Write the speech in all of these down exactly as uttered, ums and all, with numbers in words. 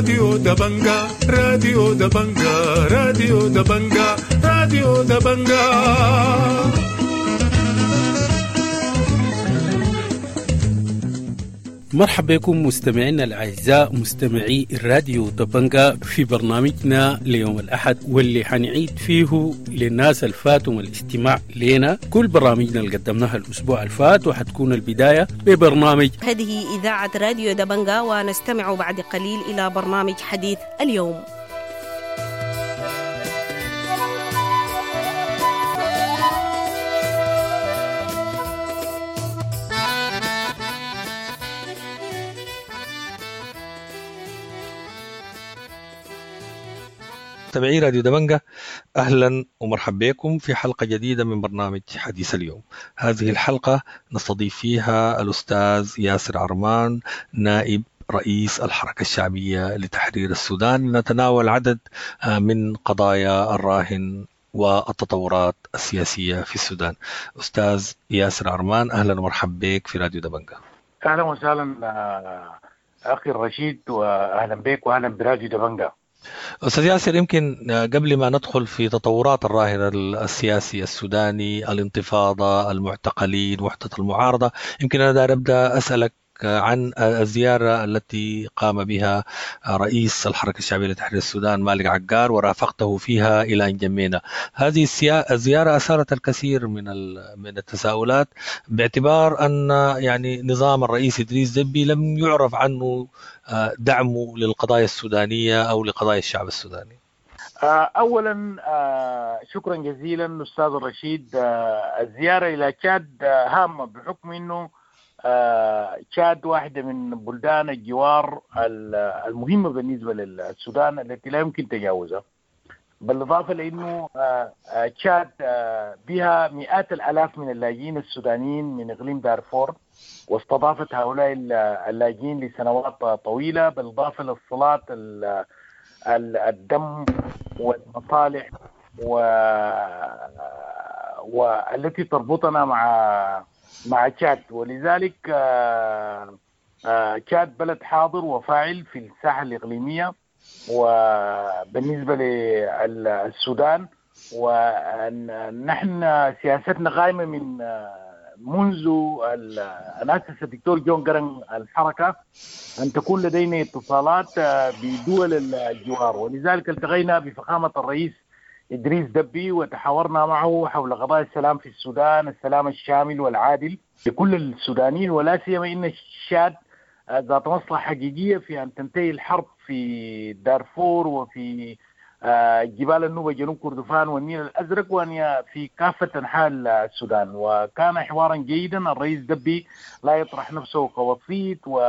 راديو دبنجا راديو دبنجا راديو دبنجا راديو دبنجا. مرحبا بكم مستمعينا الأعزاء مستمعي الراديو دبنجا في برنامجنا ليوم الأحد، واللي حنعيد فيه للناس الفاتهم الاستماع لنا كل برامجنا اللي قدمناها الأسبوع الفات، وحتكون البداية ببرنامج هذه إذاعة راديو دبنجا، ونستمع بعد قليل إلى برنامج حديث اليوم. مستمعي راديو دبنجا، أهلا ومرحبا بكم في حلقة جديدة من برنامج حديث اليوم. هذه الحلقة نستضيف فيها الأستاذ ياسر عرمان، نائب رئيس الحركة الشعبية لتحرير السودان، نتناول عدد من قضايا الراهن والتطورات السياسية في السودان. أستاذ ياسر عرمان، أهلا ومرحبا بك في راديو دبنجا. أهلا وسهلا أخي الرشيد، وأهلا بك وأهلا براديو دبنجا. أستاذ ياسر، يمكن قبل ما ندخل في تطورات الراهن السياسي السوداني، الانتفاضة، المعتقلين، وحدة المعارضة، يمكن أنا دار أبدأ أسألك عن الزيارة التي قام بها رئيس الحركة الشعبية لتحرير السودان مالك عقار ورافقته فيها إلى أن جمينا. هذه الزيارة أثارت الكثير من من التساؤلات، باعتبار أن يعني نظام الرئيس إدريس دبي لم يعرف عنه دعمه للقضايا السودانية أو لقضايا الشعب السوداني. أولا شكرا جزيلا أستاذ الرشيد. الزيارة إلى تشاد هامة بحكم أنه تشاد واحدة من بلدان الجوار المهمة بالنسبة للسودان التي لا يمكن تجاوزها، بالإضافة لأنه تشاد بها مئات الآلاف من اللاجئين السودانيين من إقليم دارفور، واستضافت هؤلاء اللاجئين لسنوات طويلة، بالإضافة للصلات الدم والمصالح والتي تربطنا مع مع تشاد. ولذلك تشاد بلد حاضر وفاعل في الساحة الإقليمية وبالنسبة للسودان، ونحن سياستنا قائمة من منذ أن أسس الدكتور جون جرن الحركة أن تكون لدينا اتصالات بدول الجوار، ولذلك التقينا بفخامة الرئيس إدريس دبي وتحاورنا معه حول قضايا السلام في السودان، السلام الشامل والعادل لكل السودانيين، ولا سيما إن الشاد ذات مصلحة حقيقية في أن تنتهي الحرب في دارفور وفي جبال النوبة جنوب كردفان والنيل الأزرق وأن في كافة أنحاء السودان. وكان حوارا جيدا. الرئيس دبي لا يطرح نفسه كوسيط و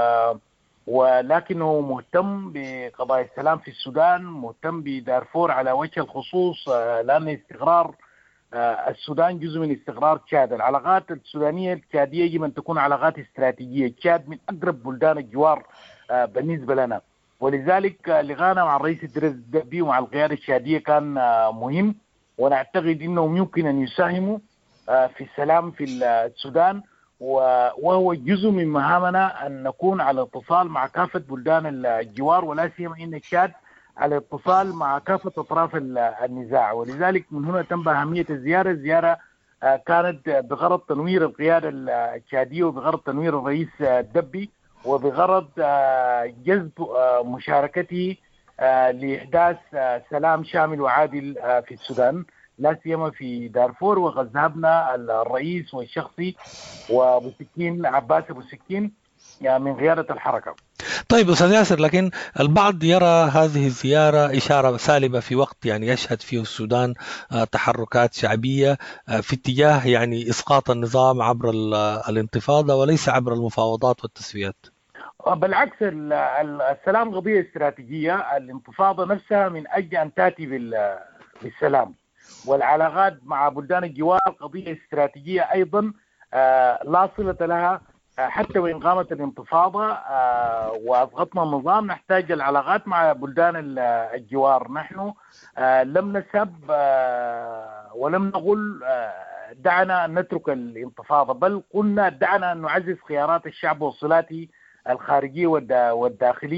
ولكنه مهتم بقضايا السلام في السودان، مهتم بدارفور على وجه الخصوص، لأن استقرار السودان جزء من استقرار تشاد. العلاقات السودانية التشادية يجب أن تكون علاقات استراتيجية. تشاد من أقرب بلدان الجوار بالنسبة لنا، ولذلك لقانا مع الرئيس إدريس دبي ومع القيادة التشادية كان مهم، ونعتقد أنهم يمكن أن يساهموا في السلام في السودان، وهو جزء من مهامنا أن نكون على اتصال مع كافة بلدان الجوار، ولا سيما أن تشاد على اتصال مع كافة أطراف النزاع. ولذلك من هنا تم أهمية الزيارة. الزيارة كانت بغرض تنوير القيادة التشادية وبغرض تنوير الرئيس دبي وبغرض جذب مشاركته لإحداث سلام شامل وعادل في السودان، لا سيما في دارفور. وقد ذهبنا الرئيس والشخصي وابو سكين عباس ابو سكين من قيادة الحركة. طيب أستاذ ياسر، لكن البعض يرى هذه الزيارة إشارة سالبة في وقت يعني يشهد فيه السودان تحركات شعبية في اتجاه يعني إسقاط النظام عبر الانتفاضة وليس عبر المفاوضات والتسويات. بالعكس، السلام قضية استراتيجية. الانتفاضة نفسها من أجل أن تأتي بالسلام، والعلاقات مع بلدان الجوار قضية استراتيجية أيضا لا صلة لها. حتى وإن قامت الانتفاضة وأسقطنا النظام نحتاج العلاقات مع بلدان الجوار. نحن لم نسب ولم نقل دعنا أن نترك الانتفاضة، بل قلنا دعنا أن نعزز خيارات الشعب وصلاته الخارجية والداخلية،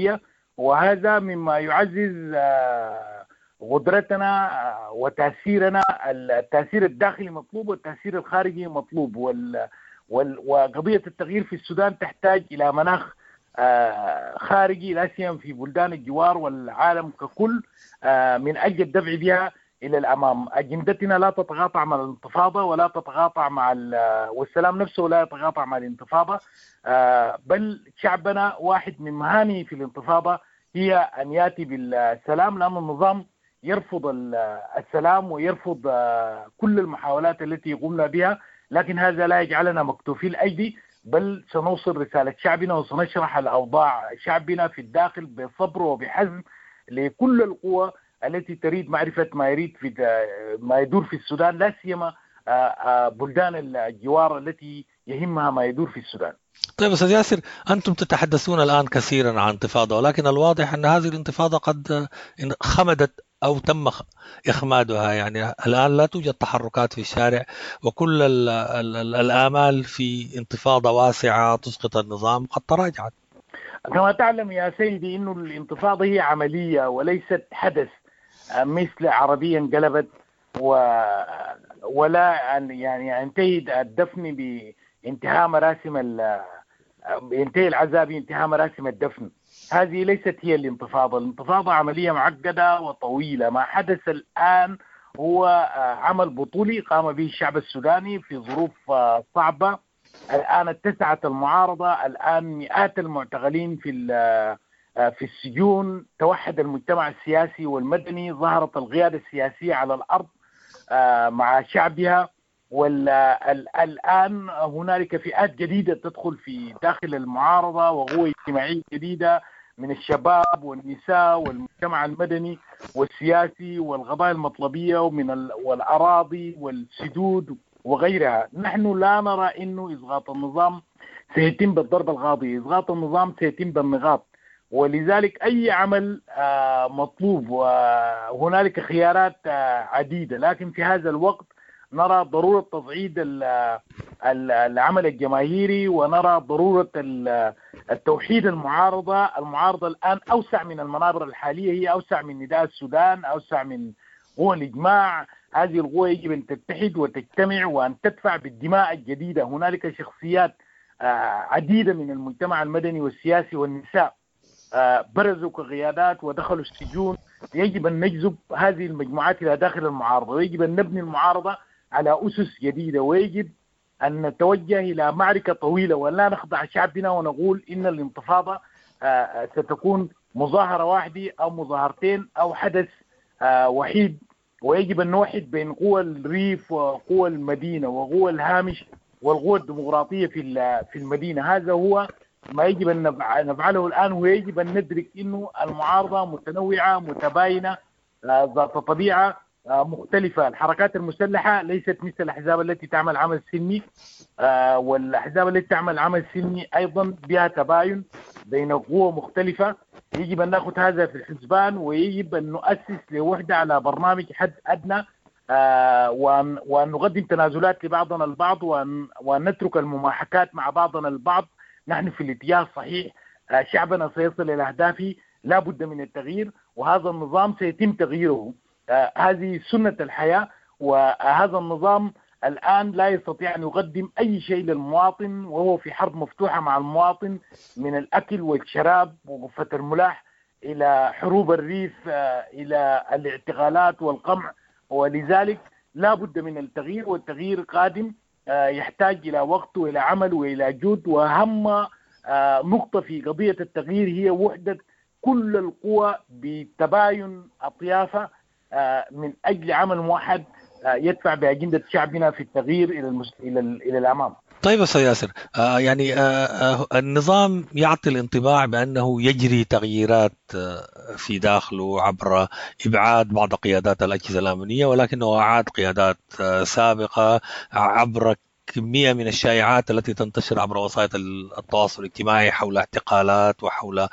وهذا مما يعزز قدرتنا وتأثيرنا. التأثير الداخلي مطلوب والتأثير الخارجي مطلوب، وال وقضية التغيير في السودان تحتاج إلى مناخ خارجي لا سيما في بلدان الجوار والعالم ككل من أجل الدفع بها إلى الأمام. أجندتنا لا تتقاطع مع الانتفاضة ولا تتقاطع مع والسلام نفسه لا يتقاطع مع الانتفاضة، بل شعبنا واحد من مهامه في الانتفاضة هي أن يأتي بالسلام، لأن النظام يرفض السلام ويرفض كل المحاولات التي قمنا بها، لكن هذا لا يجعلنا مكتوفي الأيدي، بل سنوصل رسالة شعبنا وسنشرح الأوضاع شعبنا في الداخل بصبر وبحزم لكل القوى التي تريد معرفة ما يريد في ما يدور في السودان، لا سيما بلدان الجوار التي يهمها ما يدور في السودان. طيب أستاذ ياسر، أنتم تتحدثون الآن كثيرا عن انتفاضة، ولكن الواضح أن هذه الانتفاضة قد خمدت أو تم إخمادها. يعني الآن لا توجد تحركات في الشارع، وكل ال ال ال الآمال في انتفاضة واسعة تسقط النظام قد تراجعت. كما تعلم يا سيدي أن الانتفاضة هي عملية وليست حدث مثل عربية انقلبت و... ولا أن يعني ينتهي الدفن بانتهاء مراسم ال... ينتهي العزاء بانتهاء مراسم الدفن. هذه ليست هي الانتفاضة. الانتفاضة عملية معقدة وطويلة. ما حدث الآن هو عمل بطولي قام به الشعب السوداني في ظروف صعبة. الآن اتسعت المعارضة، الآن مئات المعتقلين في في السجون، توحد المجتمع السياسي والمدني، ظهرت القيادة السياسية على الأرض مع شعبها، والآن هنالك فئات جديدة تدخل في داخل المعارضة وقوى اجتماعية جديدة من الشباب والنساء والمجتمع المدني والسياسي والقضايا المطلبية ومن والأراضي والسدود وغيرها. نحن لا نرى إنه إسقاط النظام سيتم بالضرب القاضي، إسقاط النظام سيتم بالنقاط، ولذلك أي عمل مطلوب وهنالك خيارات عديدة، لكن في هذا الوقت نرى ضرورة تصعيد العمل الجماهيري، ونرى ضرورة التوحيد المعارضة. المعارضة الآن أوسع من المنابر الحالية، هي أوسع من نداء السودان، أوسع من قوى الإجماع. هذه القوى يجب أن تتحد وتجتمع وأن تدفع بالدماء الجديدة. هنالك شخصيات عديدة من المجتمع المدني والسياسي والنساء برزوا كقيادات ودخلوا السجون. يجب أن نجذب هذه المجموعات إلى داخل المعارضة، ويجب أن نبني المعارضة على أسس جديدة، ويجب أن نتوجه إلى معركة طويلة ولا نخضع شعبنا ونقول إن الانتفاضة ستكون مظاهرة واحدة أو مظاهرتين أو حدث وحيد. ويجب أن نوحد بين قوى الريف وقوى المدينة وقوى الهامش والقوى الديمقراطية في في المدينة. هذا هو ما يجب أن نفعله الآن، ويجب أن ندرك إنه المعارضة متنوعة متباينة ذات طبيعة مختلفة. الحركات المسلحة ليست مثل الأحزاب التي تعمل عمل سلمي، والأحزاب التي تعمل عمل سلمي أيضا بها تباين بين قوى مختلفة. يجب أن نأخذ هذا في الحسبان، ويجب أن نؤسس لوحدة على برنامج حد أدنى، وأن, وأن نقدم تنازلات لبعضنا البعض، وأن, وأن نترك المماحكات مع بعضنا البعض. نحن في الاتجاه الصحيح، شعبنا سيصل إلى أهدافه، لا بد من التغيير، وهذا النظام سيتم تغييره. هذه سنة الحياة، وهذا النظام الآن لا يستطيع أن يقدم أي شيء للمواطن، وهو في حرب مفتوحة مع المواطن، من الأكل والشراب وغرفة الملاح إلى حروب الريف إلى الاعتقالات والقمع. ولذلك لا بد من التغيير، والتغيير قادم يحتاج إلى وقت وإلى عمل وإلى جهد. وأهم نقطة في قضية التغيير هي وحدة كل القوى بتباين أطيافها من أجل عمل موحد يدفع بأجندة شعبنا في التغيير إلى المس... إلى ال... إلى الأمام. طيب أستاذ ياسر، آه يعني آه آه النظام يعطي الانطباع بأنه يجري تغييرات آه في داخله عبر إبعاد بعض قيادات الأجهزة الأمنية، ولكنه أعاد قيادات آه سابقة عبر كمية من الشائعات التي تنتشر عبر وسائل التواصل الاجتماعي حول اعتقالات وحول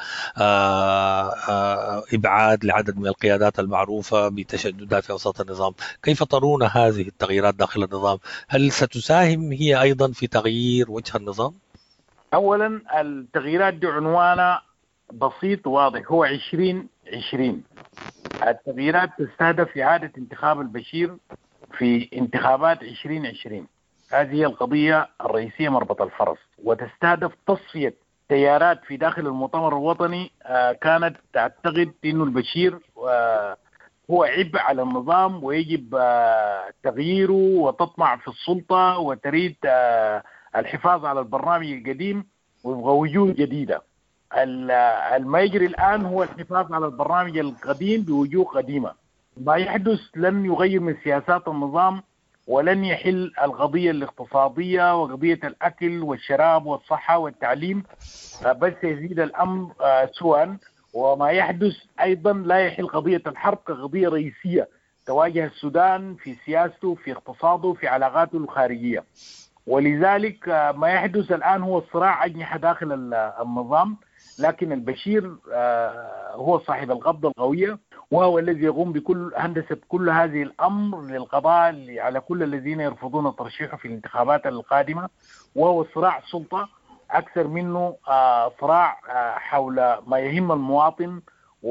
إبعاد لعدد من القيادات المعروفة بتشددات في أوساط النظام. كيف ترون هذه التغييرات داخل النظام؟ هل ستساهم هي أيضا في تغيير وجه النظام؟ أولا التغييرات دي عنوانها بسيط واضح، هو عشرين عشرين. التغييرات تستهدف إعادة انتخاب البشير في انتخابات عشرين عشرين. هذه هي القضية الرئيسية مربط الفرس، وتستهدف تصفية تيارات في داخل المؤتمر الوطني كانت تعتقد أنه البشير هو عبء على النظام ويجب تغييره، وتطمع في السلطة وتريد الحفاظ على البرنامج القديم ويبغى وجوه جديدة. ما يجري الآن هو الحفاظ على البرنامج القديم بوجوه قديمة. ما يحدث لن يغير من سياسات النظام ولن يحل القضية الاقتصادية وقضية الأكل والشراب والصحة والتعليم، بس يزيد الأمر سوءا. وما يحدث أيضا لا يحل قضية الحرب كقضية رئيسية تواجه السودان في سياسته، في اقتصاده، في علاقاته الخارجية. ولذلك ما يحدث الآن هو الصراع أجنحة داخل النظام، لكن البشير هو صاحب القبضة القوية، وهو الذي يقوم بكل هندسة كل هذه الأمر للقضاء على كل الذين يرفضون ترشيحه في الانتخابات القادمة. وهو صراع سلطة أكثر منه صراع حول ما يهم المواطن،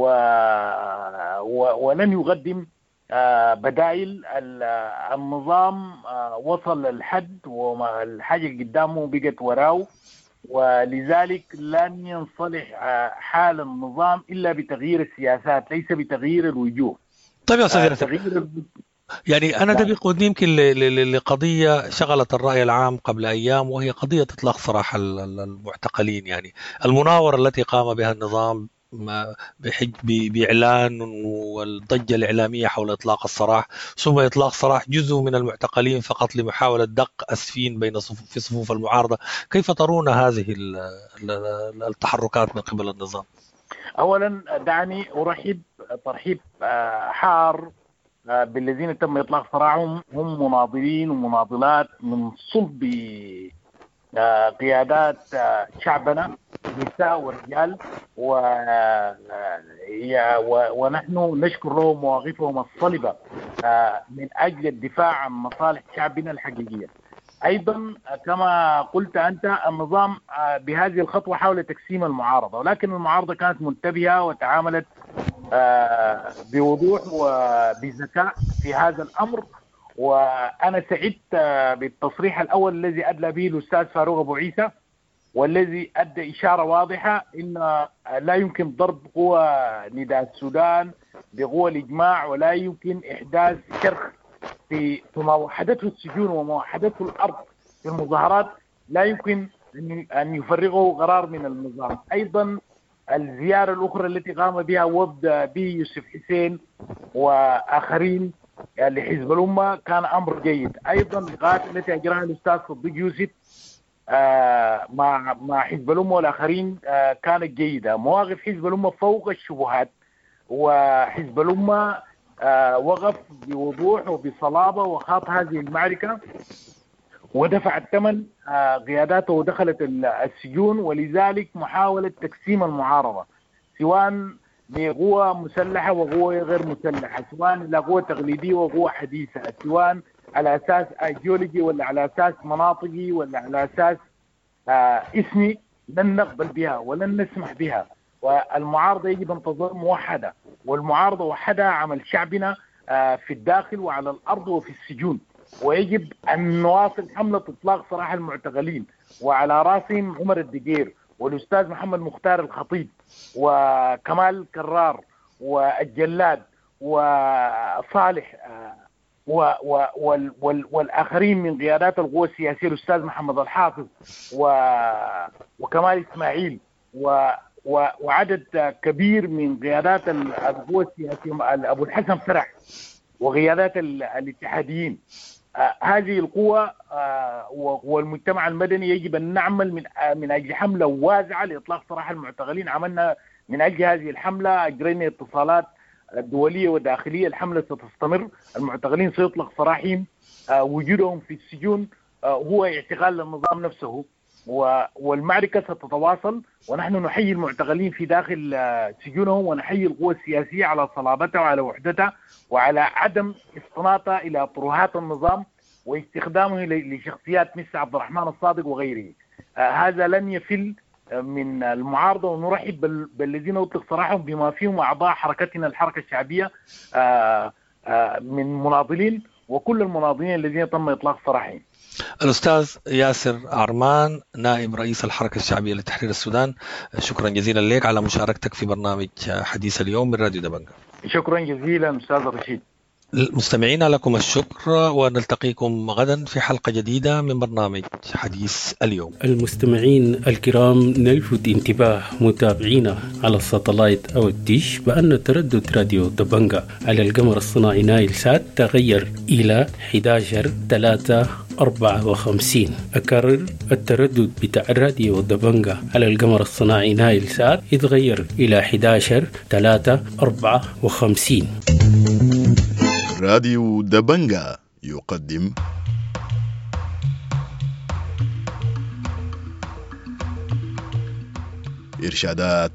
ولن يقدم بدائل. النظام وصل للحد والحاجة اللي قدامه بقت وراه، ولذلك لن ينصلح حال النظام إلا بتغيير السياسات ليس بتغيير الوجوه. طيب يا أستاذ تغيير يعني أنا ده بيقودني يمكن لقضية شغلت الرأي العام قبل أيام، وهي قضية إطلاق سراح المعتقلين. يعني المناورة التي قام بها النظام بحج بإعلان والضجة الإعلامية حول إطلاق السراح، ثم إطلاق سراح جزء من المعتقلين فقط لمحاولة دق أسفين بين صفوف في صفوف المعارضة. كيف ترون هذه التحركات من قبل النظام؟ أولا دعني أرحب ترحيب حار بالذين تم إطلاق سراحهم، هم مناضلين ومناضلات من صلب قيادات شعبنا، نساء ورجال، ونحن نشكر لهم مواقفهم الصلبة من أجل الدفاع عن مصالح شعبنا الحقيقية. أيضا كما قلت أنت، النظام بهذه الخطوة حاول تقسيم المعارضة، ولكن المعارضة كانت منتبهة وتعاملت بوضوح وبذكاء في هذا الأمر. وأنا سعدت بالتصريح الأول الذي أدلى به الأستاذ فاروق أبو عيسى، والذي أدى إشارة واضحة إن لا يمكن ضرب قوى نداء السودان بقوى الإجماع، ولا يمكن إحداث شرخ في ما وحدته السجون وموحدته الأرض في المظاهرات، لا يمكن أن يفرغه قرار من النظام. أيضا الزيارة الأخرى التي قام بها وفد به يوسف حسين وآخرين لحزب الأمة كان أمر جيد. أيضا اللقاءات التي أجراها الأستاذ صديق يوسف مع مع حزب الأمة والآخرين كانت جيدة. مواقف حزب الأمة فوق الشبهات، وحزب الأمة وقف بوضوح وبصلابة وخاض هذه المعركة ودفع الثمن قياداته ودخلت السجون. ولذلك محاولة تقسيم المعارضة سواء بقوة مسلحة وقوة غير مسلحة، سواء إلى قوة تقليدية وقوة حديثة، سواء على أساس أيديولوجي ولا على أساس مناطقي ولا على أساس آه اسمي، لن نقبل بها ولن نسمح بها. والمعارضة يجب أن تظل موحدة، والمعارضة وحدها عمل شعبنا آه في الداخل وعلى الأرض وفي السجون. ويجب أن نواصل حملة إطلاق سراح المعتقلين، وعلى راسهم عمر الدقير والأستاذ محمد مختار الخطيب وكمال كرار والجلاد وصالح و و وال وال والآخرين من قيادات القوى السياسية، الأستاذ محمد الحافظ وكمال إسماعيل و وعدد كبير من قيادات القوى السياسية، أبو الحسن فرح وقيادات الاتحاديين. آه هذه القوى آه والمجتمع المدني يجب أن نعمل من آه من أجل حملة واسعة لإطلاق سراح المعتقلين. عملنا من أجل هذه الحملة، أجرينا اتصالات دولية وداخلية. الحملة ستستمر، المعتقلين سيطلق سراحهم. آه وجودهم في السجون آه هو اعتقال للنظام نفسه، والمعركة ستتواصل. ونحن نحيي المعتقلين في داخل سجونهم، ونحيي القوى السياسية على صلابتها وعلى وحدتها وعلى عدم استناطها إلى طروحات النظام واستخدامه لشخصيات مثل عبد الرحمن الصادق وغيره. آه هذا لن يفل من المعارضة، ونرحب بالذين أطلق سراحهم بما فيهم أعضاء حركتنا الحركة الشعبية من مناضلين وكل المناضلين الذين تم إطلاق سراحهم. الأستاذ ياسر عرمان نائب رئيس الحركة الشعبية لتحرير السودان، شكرا جزيلا لك على مشاركتك في برنامج حديث اليوم من راديو دبنجة. شكرا جزيلا أستاذ رشيد. مستمعينا لكم الشكر، ونلتقيكم غدا في حلقة جديدة من برنامج حديث اليوم. المستمعين الكرام، نلفت انتباه متابعينا على الساتلايت أو الديش بأن تردد راديو دبنجة على القمر الصناعي نايل سات تغير إلى أحد عشر ثلاثة أربعة وخمسين. أكرر، التردد بتاع راديو دبنجة على القمر الصناعي نايل سات يتغير إلى أحد عشر ثلاثة أربعة وخمسين. راديو دبنجة يقدم إرشادات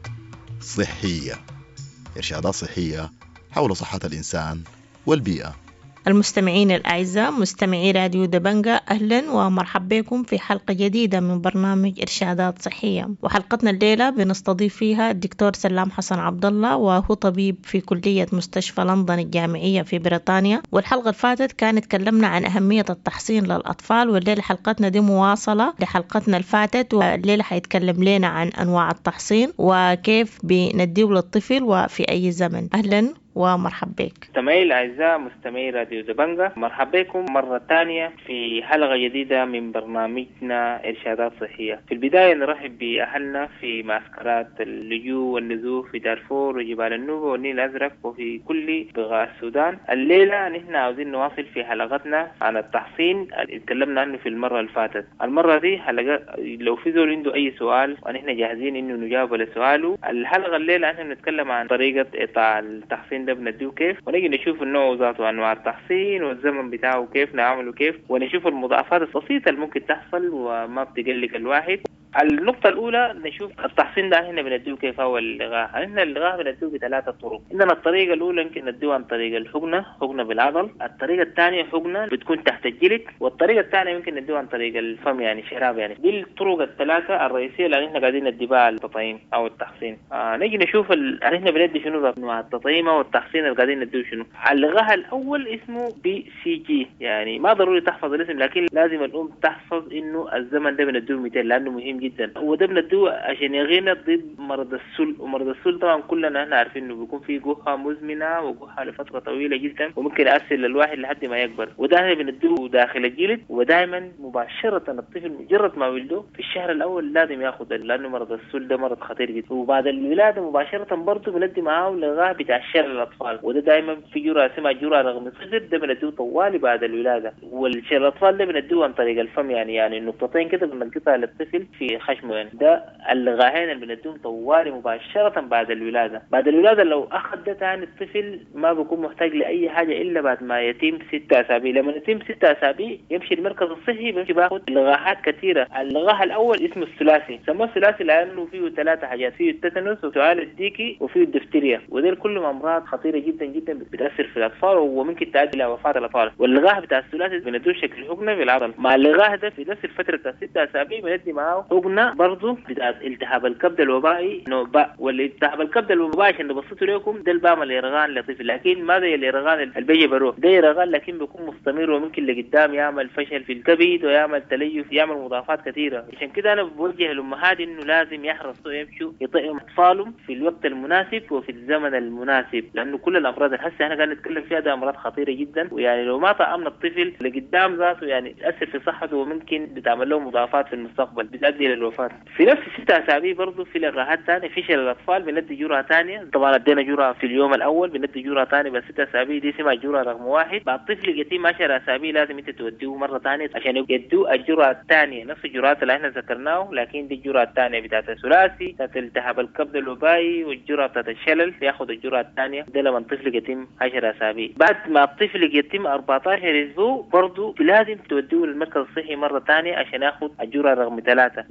صحية، إرشادات صحية حول صحة الإنسان والبيئة. المستمعين الأعزاء، مستمعي راديو دبنجة، أهلا ومرحبا بكم في حلقة جديدة من برنامج إرشادات صحية. وحلقتنا الليلة بنستضيف فيها الدكتور سلام حسن عبد الله، وهو طبيب في كلية مستشفى لندن الجامعية في بريطانيا. والحلقة اللي فاتت كان تكلمنا عن أهمية التحصين للأطفال، والليلة حلقتنا دي مواصلة لحلقتنا اللي فاتت، والليلة حيتكلم لنا عن أنواع التحصين وكيف بنديه للطفل وفي أي زمن. أهلا ومرحبا بك. مستمعي الأعزاء، مستمعي راديو دبنجة، مرحبا بكم مرة ثانية في حلقة جديدة من برنامجنا إرشادات صحية. في البداية نرحب بأهلنا في معسكرات اللجوء والنزوح في دارفور وجبال النوبة والنيل الأزرق وفي كل بقاع السودان. الليلة نحن عاوزين نواصل في حلقتنا عن التحصين اللي اتكلمنا عنه في المرة اللي فاتت. المرة دي حلقة لو في زول عنده أي سؤال ونحن جاهزين إنه نجاوب لسؤاله. الحلقة الليلة نحن نتكلم عن طريقة إطاع التحصين ده بنديه كيف، ونجي نشوف النوع ذاته وانواع التحصين والزمن بتاعه كيف نعمله كيف، ونشوف المضاعفات البسيطه اللي ممكن تحصل وما بتقلق الواحد. النقطة الأولى نشوف التحصين ده هنا بنديه كيف هو اللغاء. هنا اللغاء بنديه بثلاثة طرق. عندنا الطريقة الأولى يمكن نديه عن طريق الحقنة، حقنة بالعضل. الطريقة الثانية حقنة بتكون تحت الجلد، والطريقة الثانية يمكن نديه عن طريق الفم يعني شراب. يعني دي الطرق الثلاثة الرئيسية اللي احنا قاعدين ندي بها التطعيم أو التحصين. آه نيجي نشوف ال... احنا بندي شنو مع التطعيم أو التحصين اللي قاعدين نديه شنو. اللغاء الأول اسمه بي سي جي، يعني ما ضروري تحفظ الاسم، لكن لازم الأم تحفظ إنه الزمن ده بنديه مئتين لأنه مهم جدا. وده بنديه عشان يغينا ضد مرض السل، ومرض السل طبعا كلنا احنا عارفين انه بيكون فيه جحة مزمنة وجحة لفترة طويلة جدا وممكن يأثر للواحد لحد ما يكبر. وده احنا بنديه داخل الجلد، ودائما مباشرة الطفل مجرد ما ولده في الشهر الأول لازم ياخد، لأنه مرض السل ده مرض خطير جدا. وبعد الولادة مباشرة برضه بندي معاه لغاية بتاع الشلل الأطفال، وده دائما في جرعة اسمها جرعة رغم صفر، ده بنديه طوالي بعد الولادة. والشلل الأطفال ده بنديه عن طريق الفم، يعني يعني نقطتين كده بنلقطها للطفل في خشمه. يعني ده اللغاهين اللي بنديهم طوالي مباشرة بعد الولادة. بعد الولادة لو أخذ ده تاني الطفل ما بيكون محتاج لأي حاجة إلا بعد ما يتم ستة أسابيع. لما يتم ستة أسابيع يمشي المركز الصحي بيمشي باخد لغاهات كثيرة. اللغاه الأول اسمه الثلاثي، سموه الثلاثي لأنه فيه ثلاثة حاجات، فيه التتنس وسؤال الديكي وفيه الدفتيريا، وديل كلهم أمراض خطيرة جدا جدا بتأثر في الأطفال وممكن تؤدي إلى وفاة الأطفال. واللغاه بتاع الثلاثي بندوه شكل حقنة بالعضل. مع اللغاه ده في نفس الفترة ستة أسابيع بندي معاه حقنة برضه بتاعت التهاب الكبد الوبائي نوع باء. والالتهاب الكبد الوبائي عشان بسطه لكم ده البام اليرغان لطفل، لكن ما زي اليرغان البيجي بروح، ده يرغان لكن بيكون مستمر وممكن لقدام يعمل فشل في الكبد ويعمل تليف، يعمل مضاعفات كثيرة. عشان كده انا بوجه الامهات انه لازم يحرصوا يمشوا يطعموا اطفالهم في الوقت المناسب وفي الزمن المناسب، لانه كل الامراض اللي هسه احنا قاعدين نتكلم فيها ده امراض خطيرة جدا، ويعني لو ما طعمنا الطفل لقدام ذاته يعني تاثر في صحته وممكن بتعمل له مضاعفات في المستقبل بتؤدي للوفاة. في نفس ستة أسابيع برضه في لغاهات ثانية في شلل الأطفال بندي جرعة ثانية. طبعا ادينا جرعة في اليوم الأول، بندي جرعة ثانية بس ستة أسابيع دي اسمها جرعة رقم واحد. بعد طفل يتم عشر أسابيع لازم أنت توديه مرة ثانية عشان يدوا الجرعة الثانية نفس الجرعات اللي احنا ذكرناه، لكن دي الجرعة الثانية بتاعت الثلاثي بتاعت التهاب الكبد الوبائي والجرعة بتاعت الشلل ياخذ الجرعة الثانية. ده لما الطفل يتم عشر أسابيع. بعد ما الطفل يتم أربعة عشر أسبوع برضه لازم توديه للمركز الصحي مرة ثانية عشان ياخذ الجرعة رقم ثلاثة،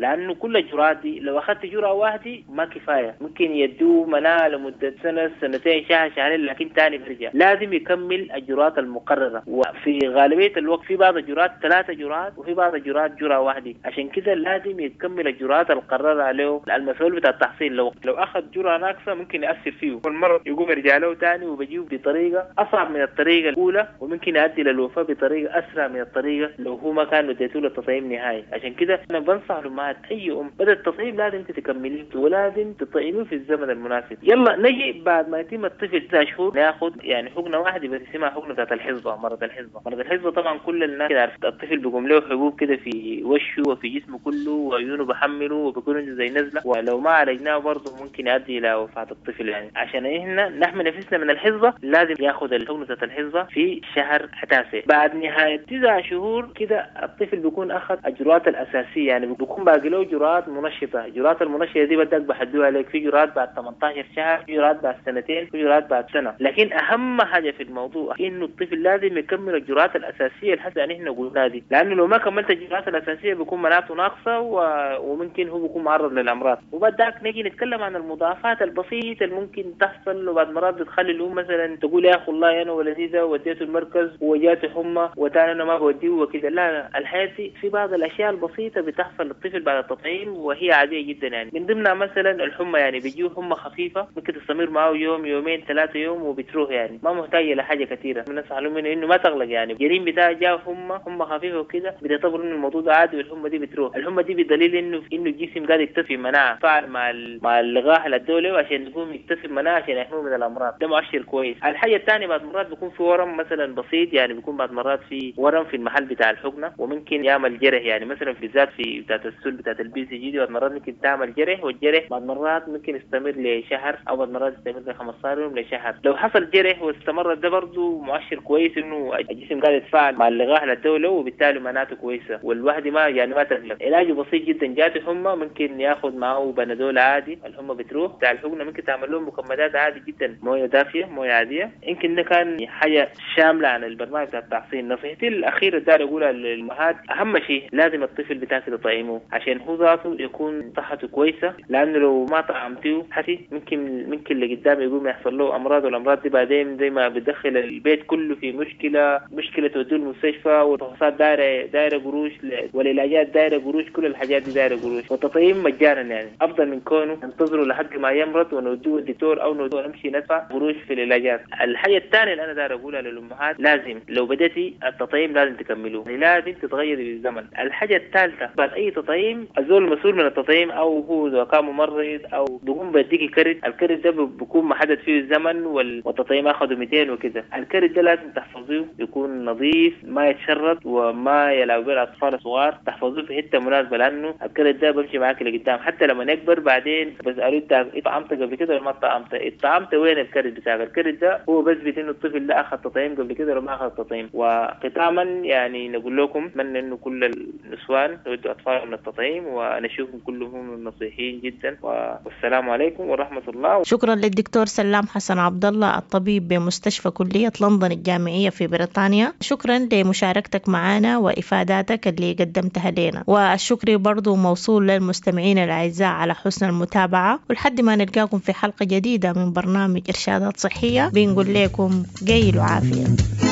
لأنه كل الجرعات دي لو أخذت جرعة واحدة ما كفاية، ممكن يدوه مناعة لمدة سنة سنتين شهر شهرين لكن تاني برجع. لازم يكمل الجرعات المقررة، وفي غالبية الوقت في بعض الجرعات ثلاثة جرعات وفي بعض الجرعات جرعة واحدة. عشان كده لازم يكمل الجرعات المقررة عليه المسؤول بتاع التحصيل. لو لو أخذ جرعة ناقصة ممكن يأثر فيه والمرض يقوم يرجع له تاني وبيجيب بطريقة أصعب من الطريقة الأولى، وممكن يؤدي للوفاة بطريقة أسرع من الطريقة لو هو ما كان اديته له التطعيم نهائي. عشان كده أنا بنصح الأمهات أي أم بدأ التطعيم لازم تتكمليه ولازم تطعميه في الزمن المناسب. يلا نجي بعد ما يتم الطفل تسع شهور ناخذ يعني حقنة واحدة بس اسمها حقنة بتاعت الحصبة، مرض الحصبة. مرض الحصبة طبعا كل الناس عارفة، الطفل بيقوم له حبوب كده في وشه وفي جسمه كله وعيونه بحمله وبيكون زي نزلة، ولو ما عالجناه برضه ممكن يؤدي إلى وفاة الطفل. يعني عشان إحنا نحمي نفسنا من الحصبة لازم ياخذ الحقنة بتاعت الحصبة في شهر التاسع. بعد نهاية تسع شهور كده الطفل بيكون أخذ الجرعات الأساسية، يعني بيكون باقي له جرعات منشطة. الجرعات المنشطة دي بدك بحدوها عليك، في جرعات بعد ثمانية عشر شهر، في جرعات بعد سنتين، في جرعات بعد سنة. لكن أهم حاجة في الموضوع إنه الطفل لازم يكمل الجرعات الأساسية لحد أن إحنا قلنا دي، لأنه لو ما كملت الجرعات الأساسية بيكون مناعته ناقصة و... وممكن هو بيكون معرض للأمراض. وبعدك نجي نتكلم عن المضاعفات البسيطة اللي ممكن تحصل، وبعد مرات بتخلي الأم مثلا تقول يا أخو الله أنا ولدي ده وديته المركز وجاته حمى وتاني أنا ما بوديه وكذا. لا لا، الحياة في بعض الأشياء البسيطة بتحصل للطفل بعد التطعيم وهي عادية جدا. يعني من ضمنها مثلا الحمى، يعني بيجيه حمى خفيفة ممكن تستمر معه يوم يومين ثلاثة يوم وبتروح، يعني ما محتاجة لحاجة كثيرة. الناس علموا منه إنه ما تغلق، يعني الجريم بتاعه جاء حمى حمى خفيفة وكذا بتعتبر إنه الموضوع ده عادي والحمى دي بتروح. الحمى دي بدليل إنه إنه الجسم قاعد يكتسب مناعة فعل مع مع اللقاح الدولي عشان يقوم يكتسب مناعة عشان يحميه من الأمراض. ده مؤشر كويس. الحاجة الثانية بعد مرات بيكون في ورم مثلا بسيط، يعني بيكون بعد مرات في ورم في المحل بتاع الحقنة وممكن يعمل جرح، يعني مثلا في ذات في بتاعت السل بتاعت البي سي جي دي بعد مرات ممكن تعمل جرح، والجرح بعد مرات ممكن يستمر لشهر او بعد مرات يستمر ل خمسة عشر يوم لشهر. لو حصل جرح واستمر ده برضه مؤشر كويس انه الجسم قاعد يتفاعل مع اللقاح الدولي وبالتالي مناعته كويسه والواحد ما يعني ما تقلق. علاجه بسيط جدا، جاته حمى ممكن ياخذ معه بنادول عادي الحمى بتروح. بتاع الحقنه ممكن تعمل لهم مكملات عادي جدا، مويه دافيه مويه عاديه. يمكن ده كان حاجه شامله عن البرنامج بتاع التحصين. نصيحتي الاخيره داير اقولها للامهات، اهم شيء لازم الطفل بتاعك تطعمه عشان هو ذاته يكون صحته كويسه، لانه لو ما طعمتيه حتى ممكن ممكن اللي قدام يقوم يحصل له امراض، والامراض دي بعدين زي ما بتدخل البيت كله في مشكله مشكله توديه المستشفى، والفحوصات دايره دايره قروش، والعلاجات دايره قروش، كل الحاجات دي دايره قروش. والتطعيم مجانا، يعني افضل من كونه ننتظره لحد ما يمرض ونوديه الدكتور او نوديه نمشي ندفع قروش في العلاجات. الحاجه الثانيه اللي انا داير اقولها للامهات، لازم لو بديتي التطعيم لازم تكملوه، لازم تتغيري بالزمن. الحاجه الثالثه بعد اي تطعيم الزول المسؤول من التطعيم او هو اذا كان ممرض او بيقوم بيديكي كرت، الكرت ده بيكون محدد فيه الزمن والتطعيم اخذه مئتين وكذا. الكرت ده لازم تحفظوه يكون نظيف ما يتشرد وما يلعب به الاطفال الصغار، تحفظوه في حته مناسبه، لانه الكرت ده بمشي معاك لقدام حتى لما نكبر بعدين بسالوا انت طعمت قبل كده ولا ما طعمت؟ طعمت وين الكرت بتاعك؟ الكرت ده هو بثبت انه الطفل ده اخذ تطعيم قبل كده ولا ما اخذ تطعيم. وختاما يعني نقول لكم اتمنى انه كل النسوان يودوا اطفالهم من التطعيم، ونشوفهم كلهم نصيحين جدا، والسلام عليكم ورحمه الله. شكرا للدكتور سلام حسن عبد الله الطبيب بمستشفى كلية لندن الجامعية في بريطانيا. شكرا لمشاركتك معنا وإفاداتك اللي قدمتها لنا، والشكر برضو موصول للمستمعين الأعزاء على حسن المتابعة. ولحد ما نلقاكم في حلقة جديدة من برنامج إرشادات صحية بنقول لكم جيل وعافية.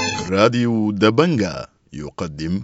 راديو دبنجا يقدم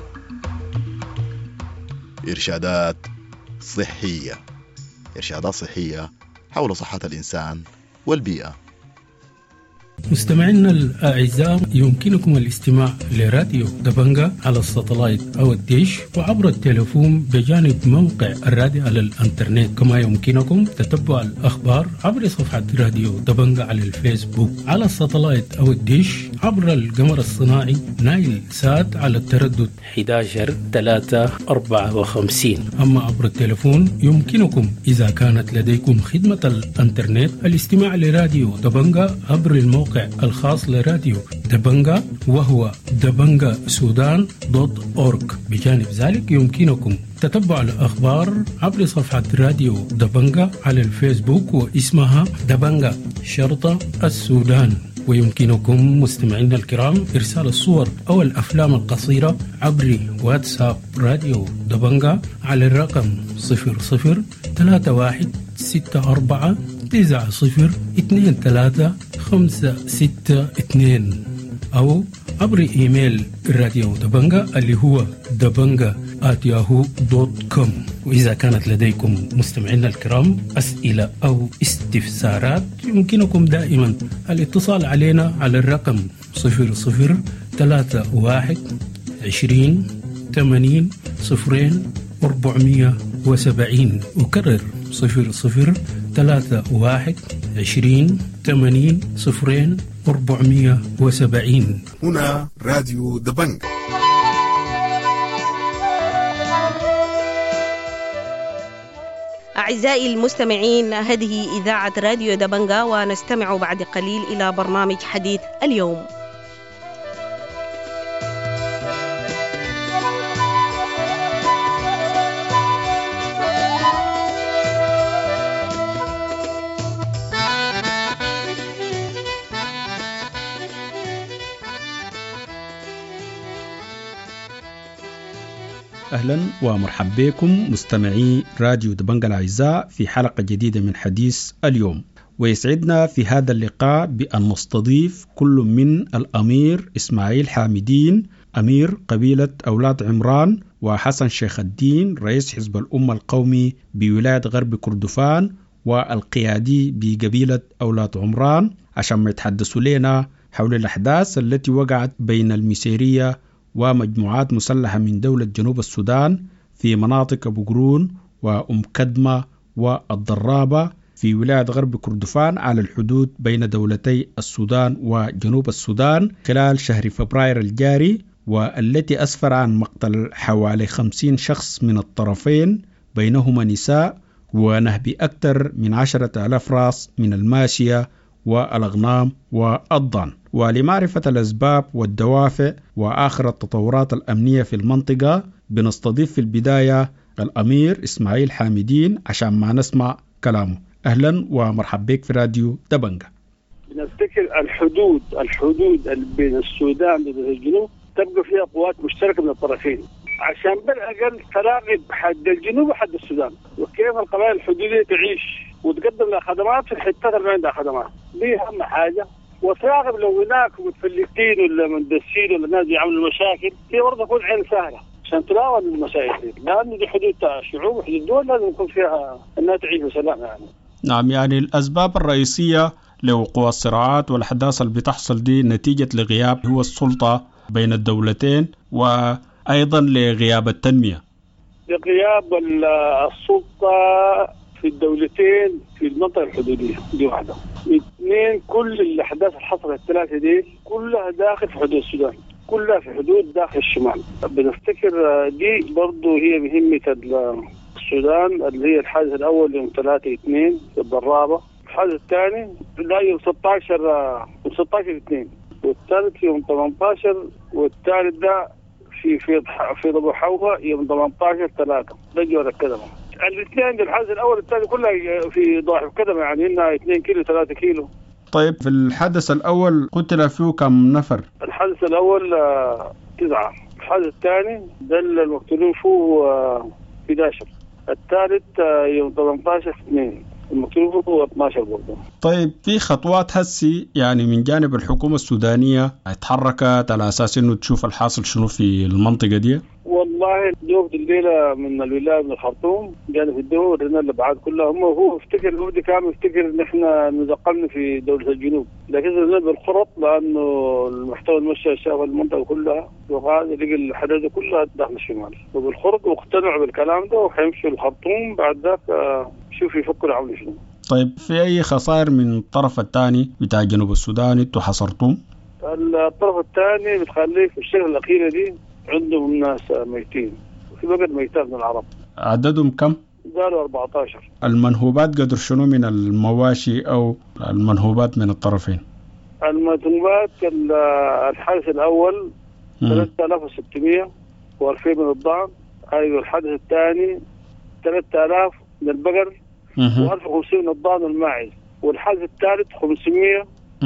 إرشادات صحية، إرشادات صحية حول صحة الإنسان والبيئة. مستمعينا الأعزاء، يمكنكم الاستماع لراديو دبنجا على الساتلايت أو الديش وعبر التليفون بجانب موقع الراديو على الانترنت. كما يمكنكم تتبع الأخبار عبر صفحة راديو دبنجا على الفيسبوك، على الساتلايت أو الديش عبر القمر الصناعي نايل سات على التردد أحد عشر ثلاثة أربعة وخمسين. أما عبر التليفون يمكنكم إذا كانت لديكم خدمة الانترنت الاستماع لراديو دبنجا عبر الموقع الخاص لراديو دبنجا وهو دبنجا سودان دوت أورج. بجانب ذلك يمكنكم تتبع الأخبار عبر صفحة راديو دبنجا على الفيسبوك واسمها دبنجا شرطة السودان. ويمكنكم مستمعينا الكرام إرسال الصور أو الأفلام القصيرة عبر واتساب راديو دبنجا على الرقم صفر صفر ثلاثة واحد ستة أربعة تسعة صفر اثنين ثلاثة خمسة ستة اثنين أو عبر إيميل راديو دبنجا اللي هو دبنجا آت ياهو دوت كوم. وإذا كانت لديكم مستمعينا الكرام أسئلة أو استفسارات يمكنكم دائما الاتصال علينا على الرقم صفر صفر ثلاثة واحد عشرين ثمانين صفرين أربعمية وسبعين. أكرر صفر صفر ثلاثة واحد عشرين ثمانين صفرين أربعمية وسبعين. هنا راديو دبنجا. أعزائي المستمعين، هذه إذاعة راديو دبنجا، ونستمع بعد قليل إلى برنامج حديث اليوم. أهلا ومرحبا بكم مستمعي راديو دبنجا الأعزاء في حلقة جديدة من حديث اليوم. ويسعدنا في هذا اللقاء بأن نستضيف كل من الأمير إسماعيل حامدين أمير قبيلة أولاد عمران، وحسن شيخ الدين رئيس حزب الأمة القومي بولاية غرب كردفان والقيادي بقبيلة أولاد عمران، عشان ما يتحدثوا لنا حول الأحداث التي وقعت بين الميسيرية ومجموعات مسلحة من دولة جنوب السودان في مناطق أبو قرون وأم كدمة والضرابة في ولاية غرب كردفان على الحدود بين دولتي السودان وجنوب السودان خلال شهر فبراير الجاري، والتي أسفر عن مقتل حوالي خمسين شخص من الطرفين بينهما نساء، ونهب أكثر من عشرة ألاف راس من الماشية والأغنام والضان. ولمعرفة الأسباب والدوافع وآخر التطورات الأمنية في المنطقة بنستضيف في البداية الأمير إسماعيل حامدين عشان ما نسمع كلامه. أهلا ومرحبا بك في راديو دبنجا. بنفتكر الحدود الحدود بين السودان والجنوب تبقى فيها قوات مشتركة من الطرفين عشان بالأقل تراقب حد الجنوب وحد السودان، وكيف القبائل الحدودية تعيش وتقدم لها خدمات في الحتات اللي عندها خدمات. دي أهم حاجة. وتراقب لو هناك متفلتين ولا مندسين ولا ناس يعملوا مشاكل، هي برضه تكون عين سهلة عشان تراقب المشاكل، لأن دي حدود الشعوب وحدود الدول لازم يكون فيها الناس تعيش بسلام. يعني نعم، يعني الأسباب الرئيسية لوقوع الصراعات والأحداث اللي بتحصل دي نتيجة لغياب هو السلطة بين الدولتين، وأيضا لغياب التنمية. لغياب السلطة في الدولتين في المنطقة الحدودية دي واحدة. اثنين، كل الأحداث اللي حصلت الثلاثة دي كلها داخل في حدود السودان، كلها في حدود داخل الشمال. بنفتكر دي برضو هي مهمة السودان، اللي هي الحادث الأول يوم ثلاثة اثنين في الضرابة، الحادث الثاني لا يوم ستة عشر يوم ستة عشر اثنين، والثالث يوم ثمانية عشر، والثالث ده في في في ضبع حوفة يوم ثمانية عشر ثلاثة. ده جوار الكدمة. الاثنين الحادث الأول الثاني كلها في ضاحي الكدمة، يعني إنها اثنين كيلو ثلاثة كيلو. طيب في الحادث الأول قتل فيه كم نفر؟ الحادث الأول آه تسعة، الحادث الثاني ده المقتولين فيه آه أحد عشر، الثالث آه يوم ثمانية عشر اثنين، المقتولين فيه هو اثنا عشر برضه. طيب في خطوات هسي يعني من جانب الحكومة السودانية اتحركت على أساس إنه تشوف الحاصل شنو في المنطقة دي؟ والله دوب الليلة من الولاية من الخرطوم جانا في الدول ورنا الأبعاد كلها. هم هو افتكر هو دي كان يفتكر إن إحنا نزقلنا في دولة الجنوب، لكن رنا بالخرط لأنه المحتوى المشي شاف المنطقة كلها، وقاعد لقى الحدود كلها داخل الشمال، وبالخرط واقتنعوا بالكلام ده وحيمشوا الخرطوم. بعد ذاك شوف يفكروا عملوا شنو. طيب في أي خسائر من الطرف الثاني بتاع جنوب السودان انتوا حصرتوه؟ الطرف الثاني بتخليه في الشهر الأخيرة دي عندهم ناس ميتين، وفي بقى ميتات من العرب. عددهم كم؟ قالوا أربعة عشر. المنهوبات قدر شنو من المواشي أو المنهوبات من الطرفين؟ المنهوبات الحادث الأول ثلاثة آلاف وستمائة وألفين من الضعن. أيوة الحادث الثاني ثلاثة آلاف من البقر وألف وخمسين من الضعن والماعز. والحادث الثالث خمسمائة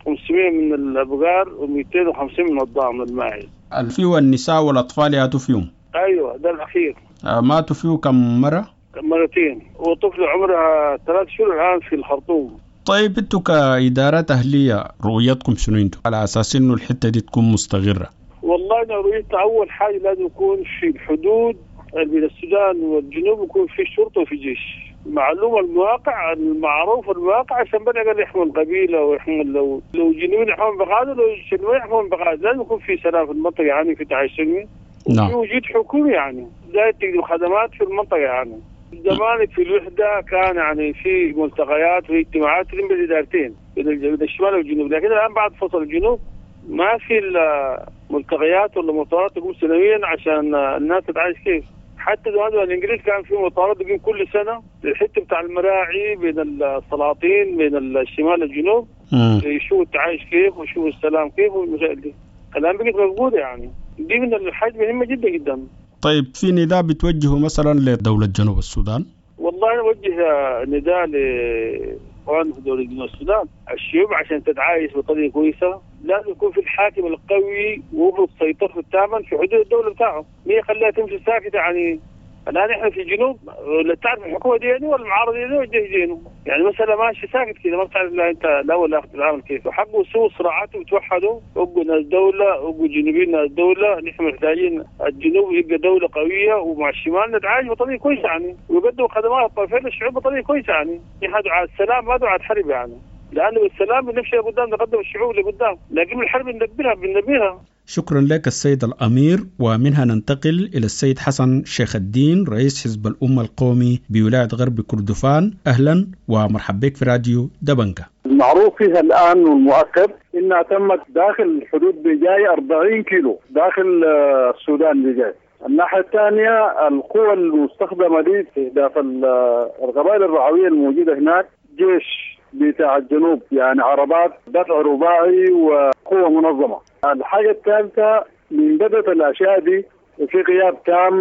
خمسمائة من الأبقار ومئتين وخمسين من الضأن الماعز. الفيو النساء والأطفال ياتوا فيهم؟ أيوة ده الأخير. آه ماتوا فيه كم مرة؟ مرتين، وطفل عمرها ثلاث شهور الآن في الخرطوم. طيب انتوا كإدارات أهلية رؤيتكم شنو انتوا على أساس إنه الحتة دي تكون مستقرة؟ والله أنا رؤيتنا أول حاجة لازم يكون في الحدود بين السودان والجنوب يكون في شرطة وفي جيش. معلومة المواقع المعروف المواقع عشان بدأ يحمل القبيلة ويحمل لو لو جنوبين يحمل بقادة لو شنوين يحمل بقادة. لازم يكون في سلام في المنطقة يعني في تعايش سلمي. نعم. وفي وجود حكومي يعني زي تقدم خدمات في المنطقة يعني. زمان في الوحدة كان يعني في ملتقيات واجتماعات بين الإدارتين بين الشمال والجنوب، لكن الآن بعد فصل الجنوب ما في ملتقيات ولا مؤتمرات تقوم سنويا عشان الناس تتعايش كيف. حتى زمان الإنجليز كان في مؤتمرات تقوم كل سنة الحتة بتاع المراعي بين السلاطين بين الشمال والجنوب يشوفوا التعايش كيف ويشوفوا السلام كيف والمسائل دي. الآن بقت موجودة يعني. دي من الحاجة مهمة جدا جدا. طيب في نداء بتوجهه مثلا لدولة جنوب السودان؟ والله أنا أوجه نداء لإخوان في دولة جنوب السودان الشعوب عشان تتعايش بطريقة كويسة لازم يكون في الحاكم القوي ويفرض سيطرته التامة في حدود الدولة بتاعه. مين يخليها تمشي ساكتة يعني؟ الآن إحنا في الجنوب لا تعرف الحكومة ديني ولا المعارضة ديني وجه دينه يعني مثلا ماشي ساكت كذا ما بتعرف لا أنت لا ولا أخذ العمل كيف. وحقه يسووا صراعات ويتوحدوا ويبقوا ناس دولة ويبقوا جنوبين ناس دولة. نحن محتاجين الجنوب يبقى دولة قوية ومع الشمال نتعايش بطريقة كويسة يعني ويقدموا خدمات الطرفين للشعوب بطريقة كويسة يعني. نحن على السلام ما دعاء الحرب يعني لأنه بالسلام بنمشي لقدام نقدم الشعوب لقدام لكن الحرب بننبهها بننبهها. شكرا لك السيد الأمير. ومنها ننتقل إلى السيد حسن شيخ الدين رئيس حزب الأمة القومي بولاية غرب كردفان. أهلا ومرحبا بك في راديو دبنجة. المعروف فيها الآن والمؤكد إنها تمت داخل الحدود بجاي أربعين كيلو داخل السودان بجاي. الناحية الثانية القوى المستخدمة دي في داخل القبائل الرعوية الموجودة هناك جيش بتاع الجنوب يعني عربات دفع رباعي وقوة منظمة. الحاجة الثالثة من بدأت الأشياء دي في غياب تام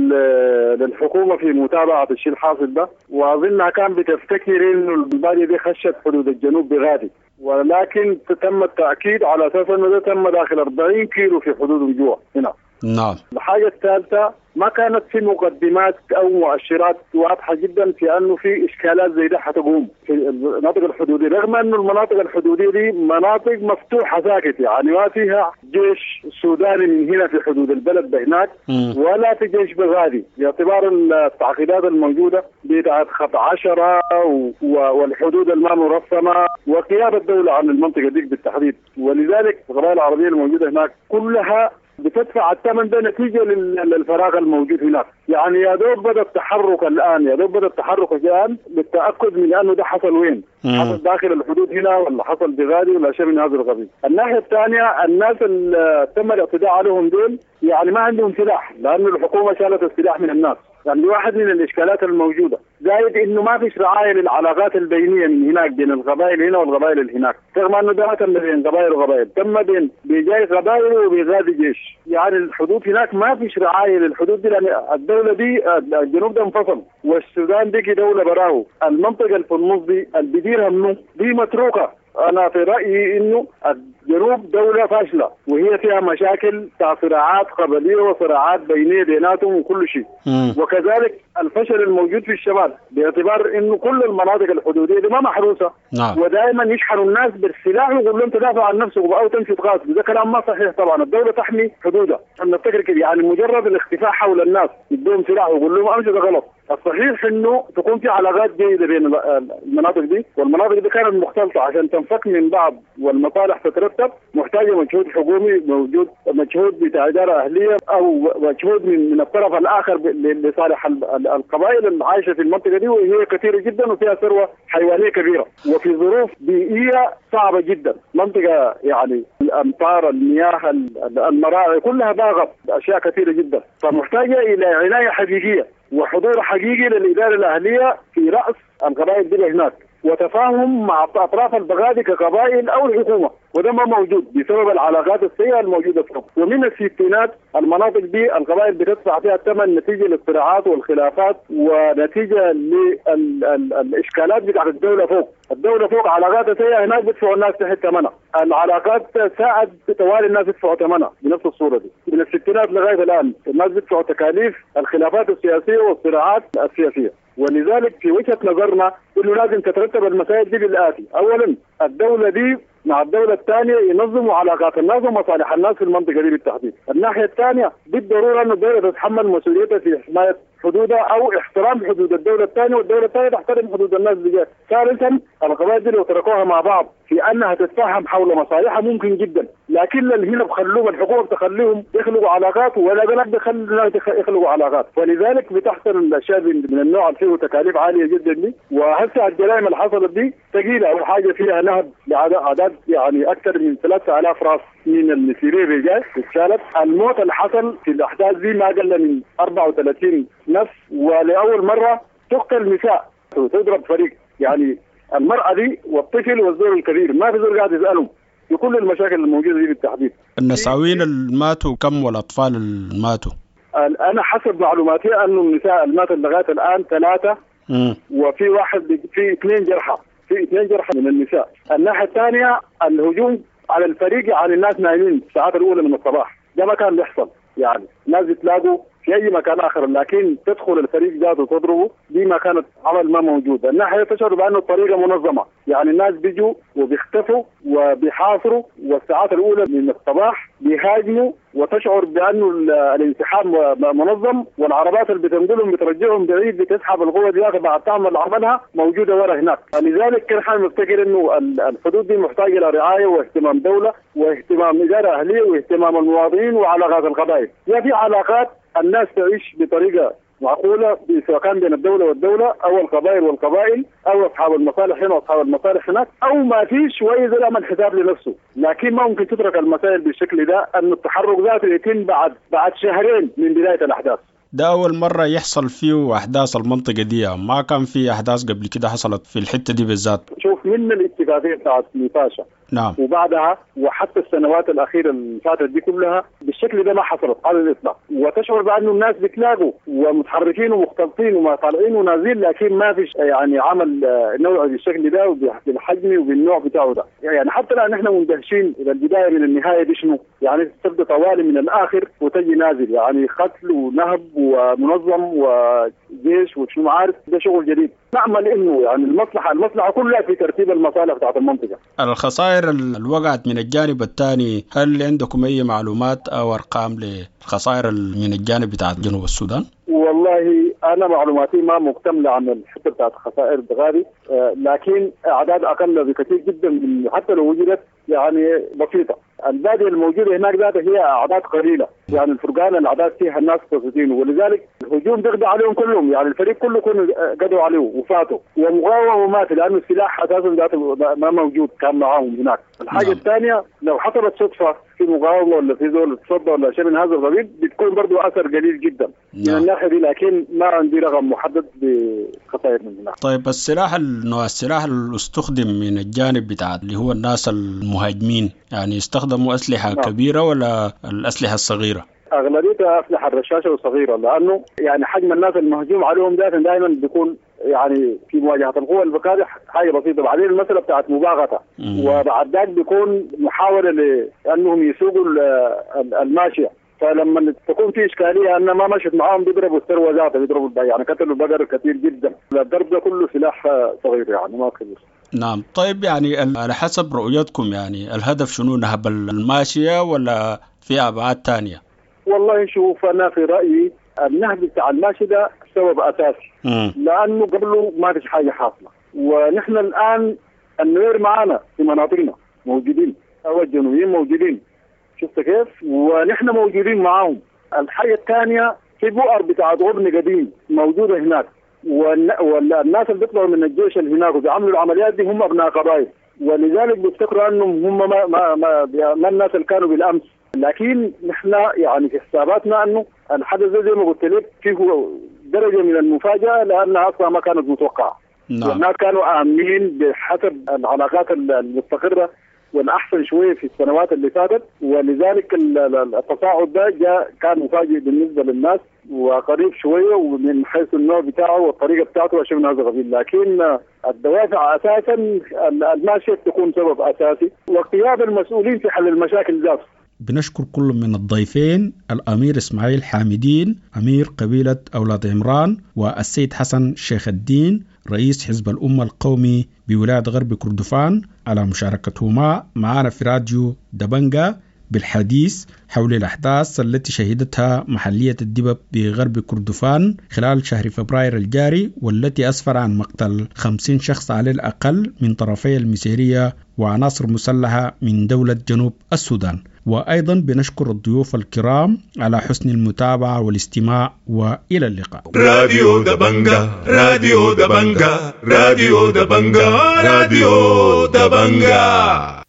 للحكومة في متابعة الشيء الحاصل ده وأظنها كان بتفتكر إنه البلد دي خشت حدود الجنوب بغادي ولكن تم التأكيد على أساس إنه ده تم داخل أربعين كيلو في حدود الجوع هنا. نعم. الحاجة الثالثة ما كانت في مقدمات أو مؤشرات واضحة جدا في أنه في إشكالات زي ده حتقوم في المناطق الحدودية رغم أنه المناطق الحدودية دي مناطق مفتوحة ساكت يعني ما فيها جيش سوداني من هنا في حدود البلد هناك ولا في جيش بغادي باعتبار التعقيدات الموجودة بتاعت خط عشرة والحدود الما مرسمة وقيادة الدولة عن المنطقة دي بالتحديد. ولذلك القبائل العربية الموجودة هناك كلها بتدفع الثمن ده نتيجة للفراغ الموجود هناك. يعني يا دوب بدأ التحرك الآن يا دوب بدأ التحرك الآن للتأكد من أنه ده حصل وين مم. حصل داخل الحدود هنا ولا حصل بغادي ولا شيء من هذا القبيل. الناحية الثانية الناس اللي تم الاعتداء عليهم دول يعني ما عندهم سلاح لأنه الحكومة شالت السلاح من الناس. يعني واحد من الإشكالات الموجودة زائد إنه ما فيش رعاية للعلاقات البينية من هناك بين القبائل هنا والقبائل اللي هناك رغم أنه ده تم بين قبائل وقبائل تم بين بجاي قبائل وبغادي جيش. يعني الحدود هناك ما فيش رعاية للحدود دي لأن الدولة دي الجنوب ده انفصل والسودان دي دولة براه. المنطقة اللي في النص دي اللي بيديرها منه دي متروكة. أنا في رأيي إنه الجنوب دولة فاشلة وهي فيها مشاكل بتاع صراعات قبلية وصراعات بينية بيناتهم وكل شيء. وكذلك الفشل الموجود في الشمال باعتبار إنه كل المناطق الحدودية دي ما محروسة. نعم. ودائما يشحنوا الناس بالسلاح ويقول لهم تدافع عن نفسك أو تمشي تقاتل. ده كلام ما صحيح طبعا. الدولة تحمي حدودها. نفتكر كده يعني مجرد الاختفاء حول الناس يدوهم سلاح ويقول لهم أمشي ده غلط. الصحيح إنه تكون في علاقات جيدة بين المناطق دي والمناطق دي كانت مختلطة عشان تنفك من بعض والمصالح تترتب محتاجة مجهود حكومي موجود مجهود بتاع إدارة أهلية أو مجهود من من الطرف الآخر لصالح القبائل اللي عايشة في المنطقة دي وهي كثيرة جدا وفيها ثروة حيوانية كبيرة وفي ظروف بيئية صعبة جدا. منطقة يعني الأمطار المياه المراعي كلها ضاغط أشياء كثيرة جدا فمحتاجة إلى عناية حقيقية وحضور حقيقي للإدارة الأهلية في رأس القبائل دي هناك وتفاهم مع أطراف البغادي كقبائل أو الحكومة، وده ما موجود بسبب العلاقات السيئة الموجودة فيهم. ومن الستينات المناطق دي القبائل بتدفع فيها الثمن نتيجة للصراعات والخلافات ونتيجة للإشكالات بتاعت الدولة فوق. الدولة فوق علاقات سيئة، هناك بيدفعوا الناس تحت ثمنها. العلاقات ساعد توالي الناس يدفعوا ثمنها بنفس الصورة دي. من الستينات لغاية الآن الناس بيدفعوا تكاليف الخلافات السياسية والصراعات السياسية. ولذلك في وجهة نظرنا إنه لازم تترتب المسائل دي بالآتي: أولا الدولة دي مع الدولة الثانية ينظموا علاقات الناس ومصالح الناس في المنطقة دي بالتحديد. الناحية الثانية بالضرورة أن الدولة تتحمل مسؤوليتها في حماية حدودها أو احترام حدود الدولة الثانية، والدولة الثانية تحترم حدود الناس بجاه. ثالثا القبائل دي لو تركوها مع بعض في أنها تتفاهم حول مصالحها ممكن جدا، لكن اللي هنا بخلوهم الحكومة بتخليهم يخلقوا علاقات ولا بلد بخلي الناس يخلقوا علاقات، ولذلك بتحصل الأشياء من النوع اللي فيه تكاليف عالية جدا دي. وهسه الجرائم اللي حصلت دي ثقيلة أو حاجة فيها نهب لأعداد يعني أكثر من ثلاثة آلاف راس من المسيرين رجال اتشالت. الموت اللي حصل في الأحداث دي ما قل من أربعة وثلاثين نفس، ولأول مرة تقتل نساء وتضرب فريق. يعني المرأة دي والطفل والزوج الكبير ما في زول قاعد يسألهم في كل المشاكل الموجودة دي بالتحديد. النساوين اللي ماتوا كم والأطفال اللي ماتوا؟ أنا حسب معلوماتي أنه النساء اللي ماتوا لغاية الآن ثلاثة، وفي واحد في اثنين جرحى في اثنين جرحى من النساء. الناحية الثانية الهجوم على الفريق عن الناس نايمين الساعات الأولى من الصباح، ده ما كان بيحصل. يعني ناس يتلاقوا في أي مكان آخر، لكن تدخل الفريق ذاته وتضربه دي ما كانت عمل ما موجود. الناحية تشعر بأنه الطريقة منظمة، يعني الناس بيجوا وبيختفوا وبيحاصروا، والساعات الأولى من الصباح بيهاجموا، وتشعر بأنه الانسحاب منظم، والعربات اللي بتنقلهم بترجعهم بعيد بتسحب القوة دي بعد تعمل عملها موجودة ورا هناك. لذلك كان حال مفتكر إنه الحدود دي محتاجة إلى رعاية واهتمام دولة واهتمام إدارة أهلية واهتمام المواطنين وعلاقات القبائل. يعني في علاقات الناس تعيش بطريقة معقولة سواء كان بين الدولة والدولة أو القبائل والقبائل أو أصحاب المصالح هنا وأصحاب المصالح هناك، أو ما فيش وإذا يعمل حساب لنفسه. لكن ما ممكن تترك المسائل بالشكل ده، أن التحرك ذاته يتم بعد بعد شهرين من بداية الأحداث. ده أول مرة يحصل فيه أحداث المنطقة دي، ما كان في أحداث قبل كده حصلت في الحتة دي بالذات. شوف من الاتفاقية بتاعت نيفاشا نعم وبعدها وحتى السنوات الأخيرة اللي فاتت دي كلها بالشكل ده ما حصلت على الإطلاق، وتشعر بأنه الناس بتلاقوا ومتحركين ومختلطين وما طالعين ونازلين، لكن ما فيش يعني عمل نوعي بالشكل ده وبالحجم وبالنوع بتاعه ده. يعني حتى الآن نحن مندهشين إلى البداية من النهاية دي شنو، يعني تبدأ طوالي من الآخر وتجي نازل، يعني قتل ونهب ومنظم وجيش وشنو عارف، ده شغل جديد. نعمل إنه يعني المصلحة المصلحة كلها في ترتيب المصالح بتاعت المنطقة. الخسائر الوقعت من الجانب الثاني، هل عندكم أي معلومات أو أرقام للخسائر من الجانب بتاع جنوب السودان؟ والله أنا معلوماتي ما مكتملة عن الحتة بتاعت خسائر البغادي، آه لكن أعداد أقل بكثير جدا من حتى لو وجدت يعني بسيطة. البادية الموجودة هناك ذاتها هي أعداد قليلة، يعني الفرقان الأعداد فيها الناس قصدين، ولذلك الهجوم بيقضي عليهم كلهم، يعني الفريق كله كانوا قضوا عليه وفاتوا ومقاومة ومات، لأنه السلاح أساسا ذاته ما موجود كان معاهم هناك. الحاجة نعم. الثانية لو حصلت صدفة في مقاومة ولا في زول تصدى ولا شيء من هذا القبيل بتكون برضو أثر قليل جدا نعم. من الناحية دي، لكن ما عندي رقم محدد بخسائر من هناك. طيب السلاح النوع السلاح اللي استخدم من الجانب بتاع اللي هو الناس المهاجمين، يعني استخدموا أسلحة نعم. كبيرة ولا الأسلحة الصغيرة؟ أغلبيتها أسلحة الرشاشة والصغيرة، لأنه يعني حجم الناس المهجوم عليهم دائما بيكون يعني في مواجهة القوى البكارح حاجة بسيطة. بعدين المسألة بتاعت مباغتة، وبعد ذلك بيكون محاولة لأنهم يسوقوا الماشية، فلما تكون في إشكالية أن ما مشت معاهم بيضربوا الثروة ذاتها، بيضربوا يعني قتلوا البقر كثير جدا. الضرب ده كله سلاح صغير يعني ما كبير. نعم. طيب يعني على حسب رؤيتكم يعني الهدف شنو، نهب الماشية ولا في أبعاد تانية؟ والله شوف أنا في رأيي النهب بتاع الماشية ده سبب أساسي، م. لأنه قبله ما فيش حاجة حاصلة، ونحن الآن النوير معنا في مناطقنا موجودين أو الجنوبيين موجودين، شفت كيف؟ ونحن موجودين معاهم. الحاجة الثانية في بؤر بتاع غرن قديم موجودة هناك، والناس اللي بيطلعوا من الجيش اللي هناك وبيعملوا العمليات دي هم أبناء قبائل، ولذلك بيفتكروا أنهم هم ما, ما, ما, ما الناس اللي كانوا بالأمس. لكن نحن يعني في حساباتنا أنه الحدث زي ما قلت لك فيه درجة من المفاجأة، لأنها أصلا ما كانت متوقعة. نعم. والناس كانوا آمنين بحسب العلاقات المستقرة والأحسن شوية في السنوات اللي فاتت، ولذلك التصاعد ده جاء كان مفاجئ بالنسبة للناس وقريب شوية، ومن حيث النوع بتاعه والطريقة بتاعته أشياء من هذا القبيل. لكن الدوافع أساسا الماشية تكون سبب أساسي، واغتياب المسؤولين في حل المشاكل ذاته. بنشكر كل من الضيفين الأمير إسماعيل حامدين أمير قبيلة أولاد عمران، والسيد حسن شيخ الدين رئيس حزب الأمة القومي بولاية غرب كردفان على مشاركتهما معنا في راديو دبنجا بالحديث حول الأحداث التي شهدتها محلية الدبب بغرب كردفان خلال شهر فبراير الجاري، والتي أسفر عن مقتل خمسين شخص على الأقل من طرفي المسيرية وعناصر مسلحة من دولة جنوب السودان. وأيضا بنشكر الضيوف الكرام على حسن المتابعة والاستماع، وإلى اللقاء. راديو دبنجا راديو دبنجا راديو دبنجا راديو دبنجا.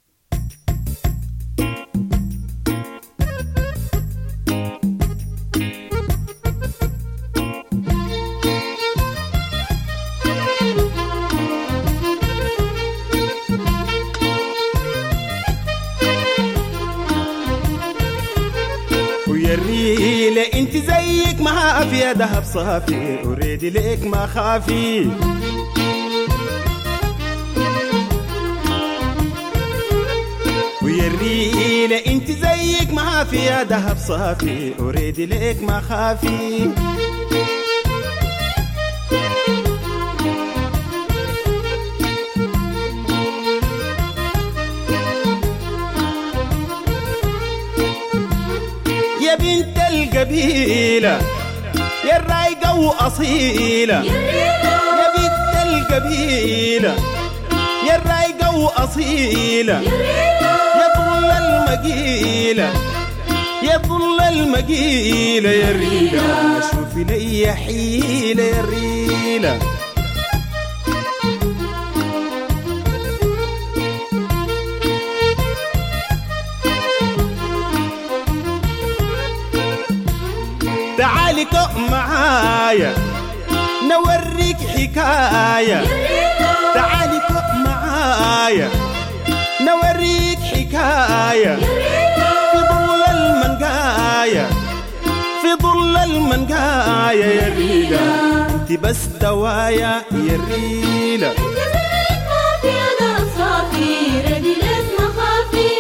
ويريلي انت زيك ما في ذهب صافي، اريد لك ما خافي. ويريلي انت زيك ما في ذهب صافي، اريد لك ما خافي. يا بنت القبيلة يا الرايقة وأصيلة، يا بنت القبيلة يا الرايقة وأصيلة، يا طول المقيلة يا طول المقيلة يا ريلة، شوفي لي حيلة يا ريلة. تعالي كق معايا نوريك حكاية، تعالي كق معايا نوريك حكاية. في ظل المنقاية في ظل المنقاية يا ريلة، انت بس دوايا يا ريلة. انت زيك ما في انا صافي، ردي لك ما خافي.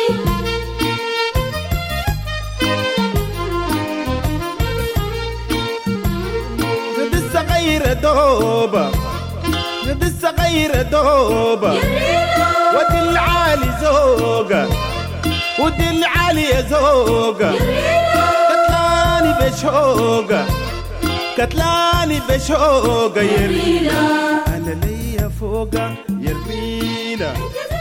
غير دوبة ندي الصغيرة دوبة، ودي العالي زوجة ودي العالية زوجة. كتلاني بشوقة كتلاني بشوقة يا ريلة، أنا ليا فوقة يا ريلة.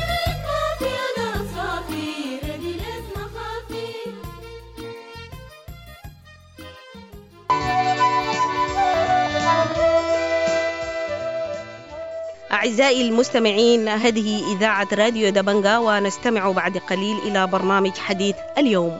أعزائي المستمعين، هذه إذاعة راديو دبنجا، ونستمع بعد قليل إلى برنامج حديث اليوم.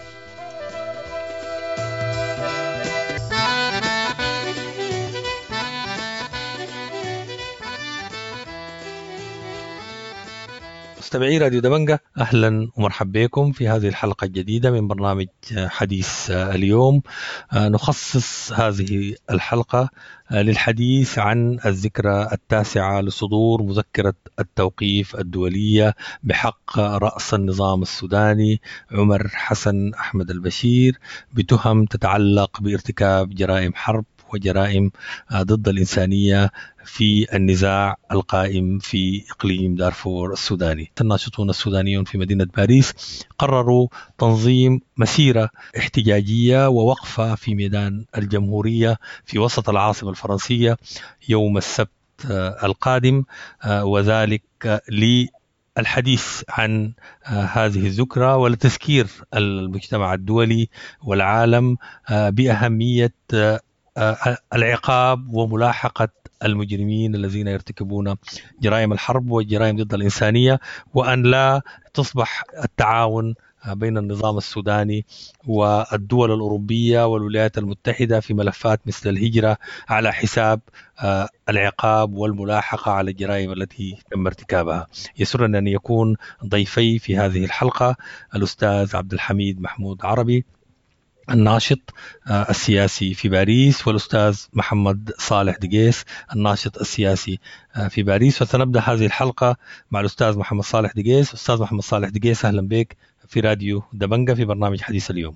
مستمعي راديو دبنجا، أهلا ومرحبا بكم في هذه الحلقة الجديدة من برنامج حديث اليوم. نخصص هذه الحلقة للحديث عن الذكرى التاسعة لصدور مذكرة التوقيف الدولية بحق رأس النظام السوداني عمر حسن أحمد البشير بتهم تتعلق بارتكاب جرائم حرب وجرائم ضد الإنسانية في النزاع القائم في إقليم دارفور السوداني. الناشطون السودانيون في مدينة باريس قرروا تنظيم مسيرة احتجاجية ووقفة في ميدان الجمهورية في وسط العاصمة الفرنسية يوم السبت القادم، وذلك للحديث عن هذه الذكرى ولتذكير المجتمع الدولي والعالم بأهمية العقاب وملاحقة المجرمين الذين يرتكبون جرائم الحرب والجرائم ضد الإنسانية، وأن لا تصبح التعاون بين النظام السوداني والدول الأوروبية والولايات المتحدة في ملفات مثل الهجرة على حساب العقاب والملاحقة على الجرائم التي تم ارتكابها. يسرنا أن يكون ضيفي في هذه الحلقة الأستاذ عبد الحميد محمود عربي الناشط السياسي في باريس، والأستاذ محمد صالح دقيس الناشط السياسي في باريس. وسنبدأ هذه الحلقة مع الأستاذ محمد صالح دقيس. أستاذ محمد صالح دقيس، أهلا بك في راديو دبنجة في برنامج حديث اليوم.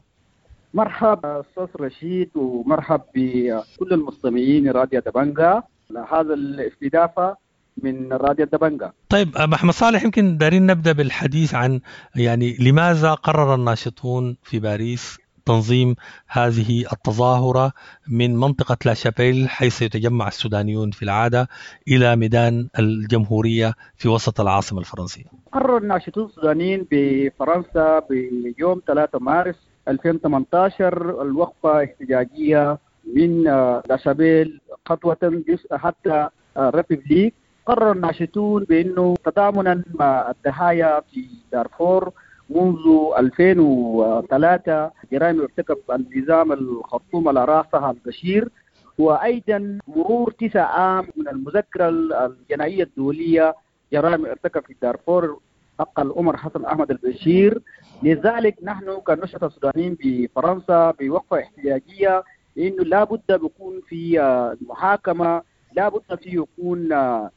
مرحبا أستاذ رشيد، ومرحب بكل المستمعين راديو دبنجة لهذا الاستضافة من راديو دبنجة. طيب محمد صالح، يمكن دارين نبدأ بالحديث عن يعني لماذا قرر الناشطون في باريس تنظيم هذه التظاهرة من منطقة لا شابيل حيث يتجمع السودانيون في العادة إلى ميدان الجمهورية في وسط العاصمة الفرنسية. قرر الناشطون السودانيين بفرنسا بيوم ثلاثة مارس ألفين وثمانية عشر الوقفة احتجاجية من لا شابيل خطوة حتى ريبوبليك. قرر الناشطون بأنه تضامنا مع الضحايا في دارفور منذ ألفين وثلاثة جرائم ارتكب النظام الخرطوم على رأسها البشير، وأيضا مرور تسع عام من المذكرة الجنائية الدولية جرائم ارتكب في دارفور حق العمر حسن أحمد البشير. لذلك نحن كنشطة السودانيين بفرنسا بوقفة احتجاجية إنه لا بد بيكون في محاكمة، لا بد في يكون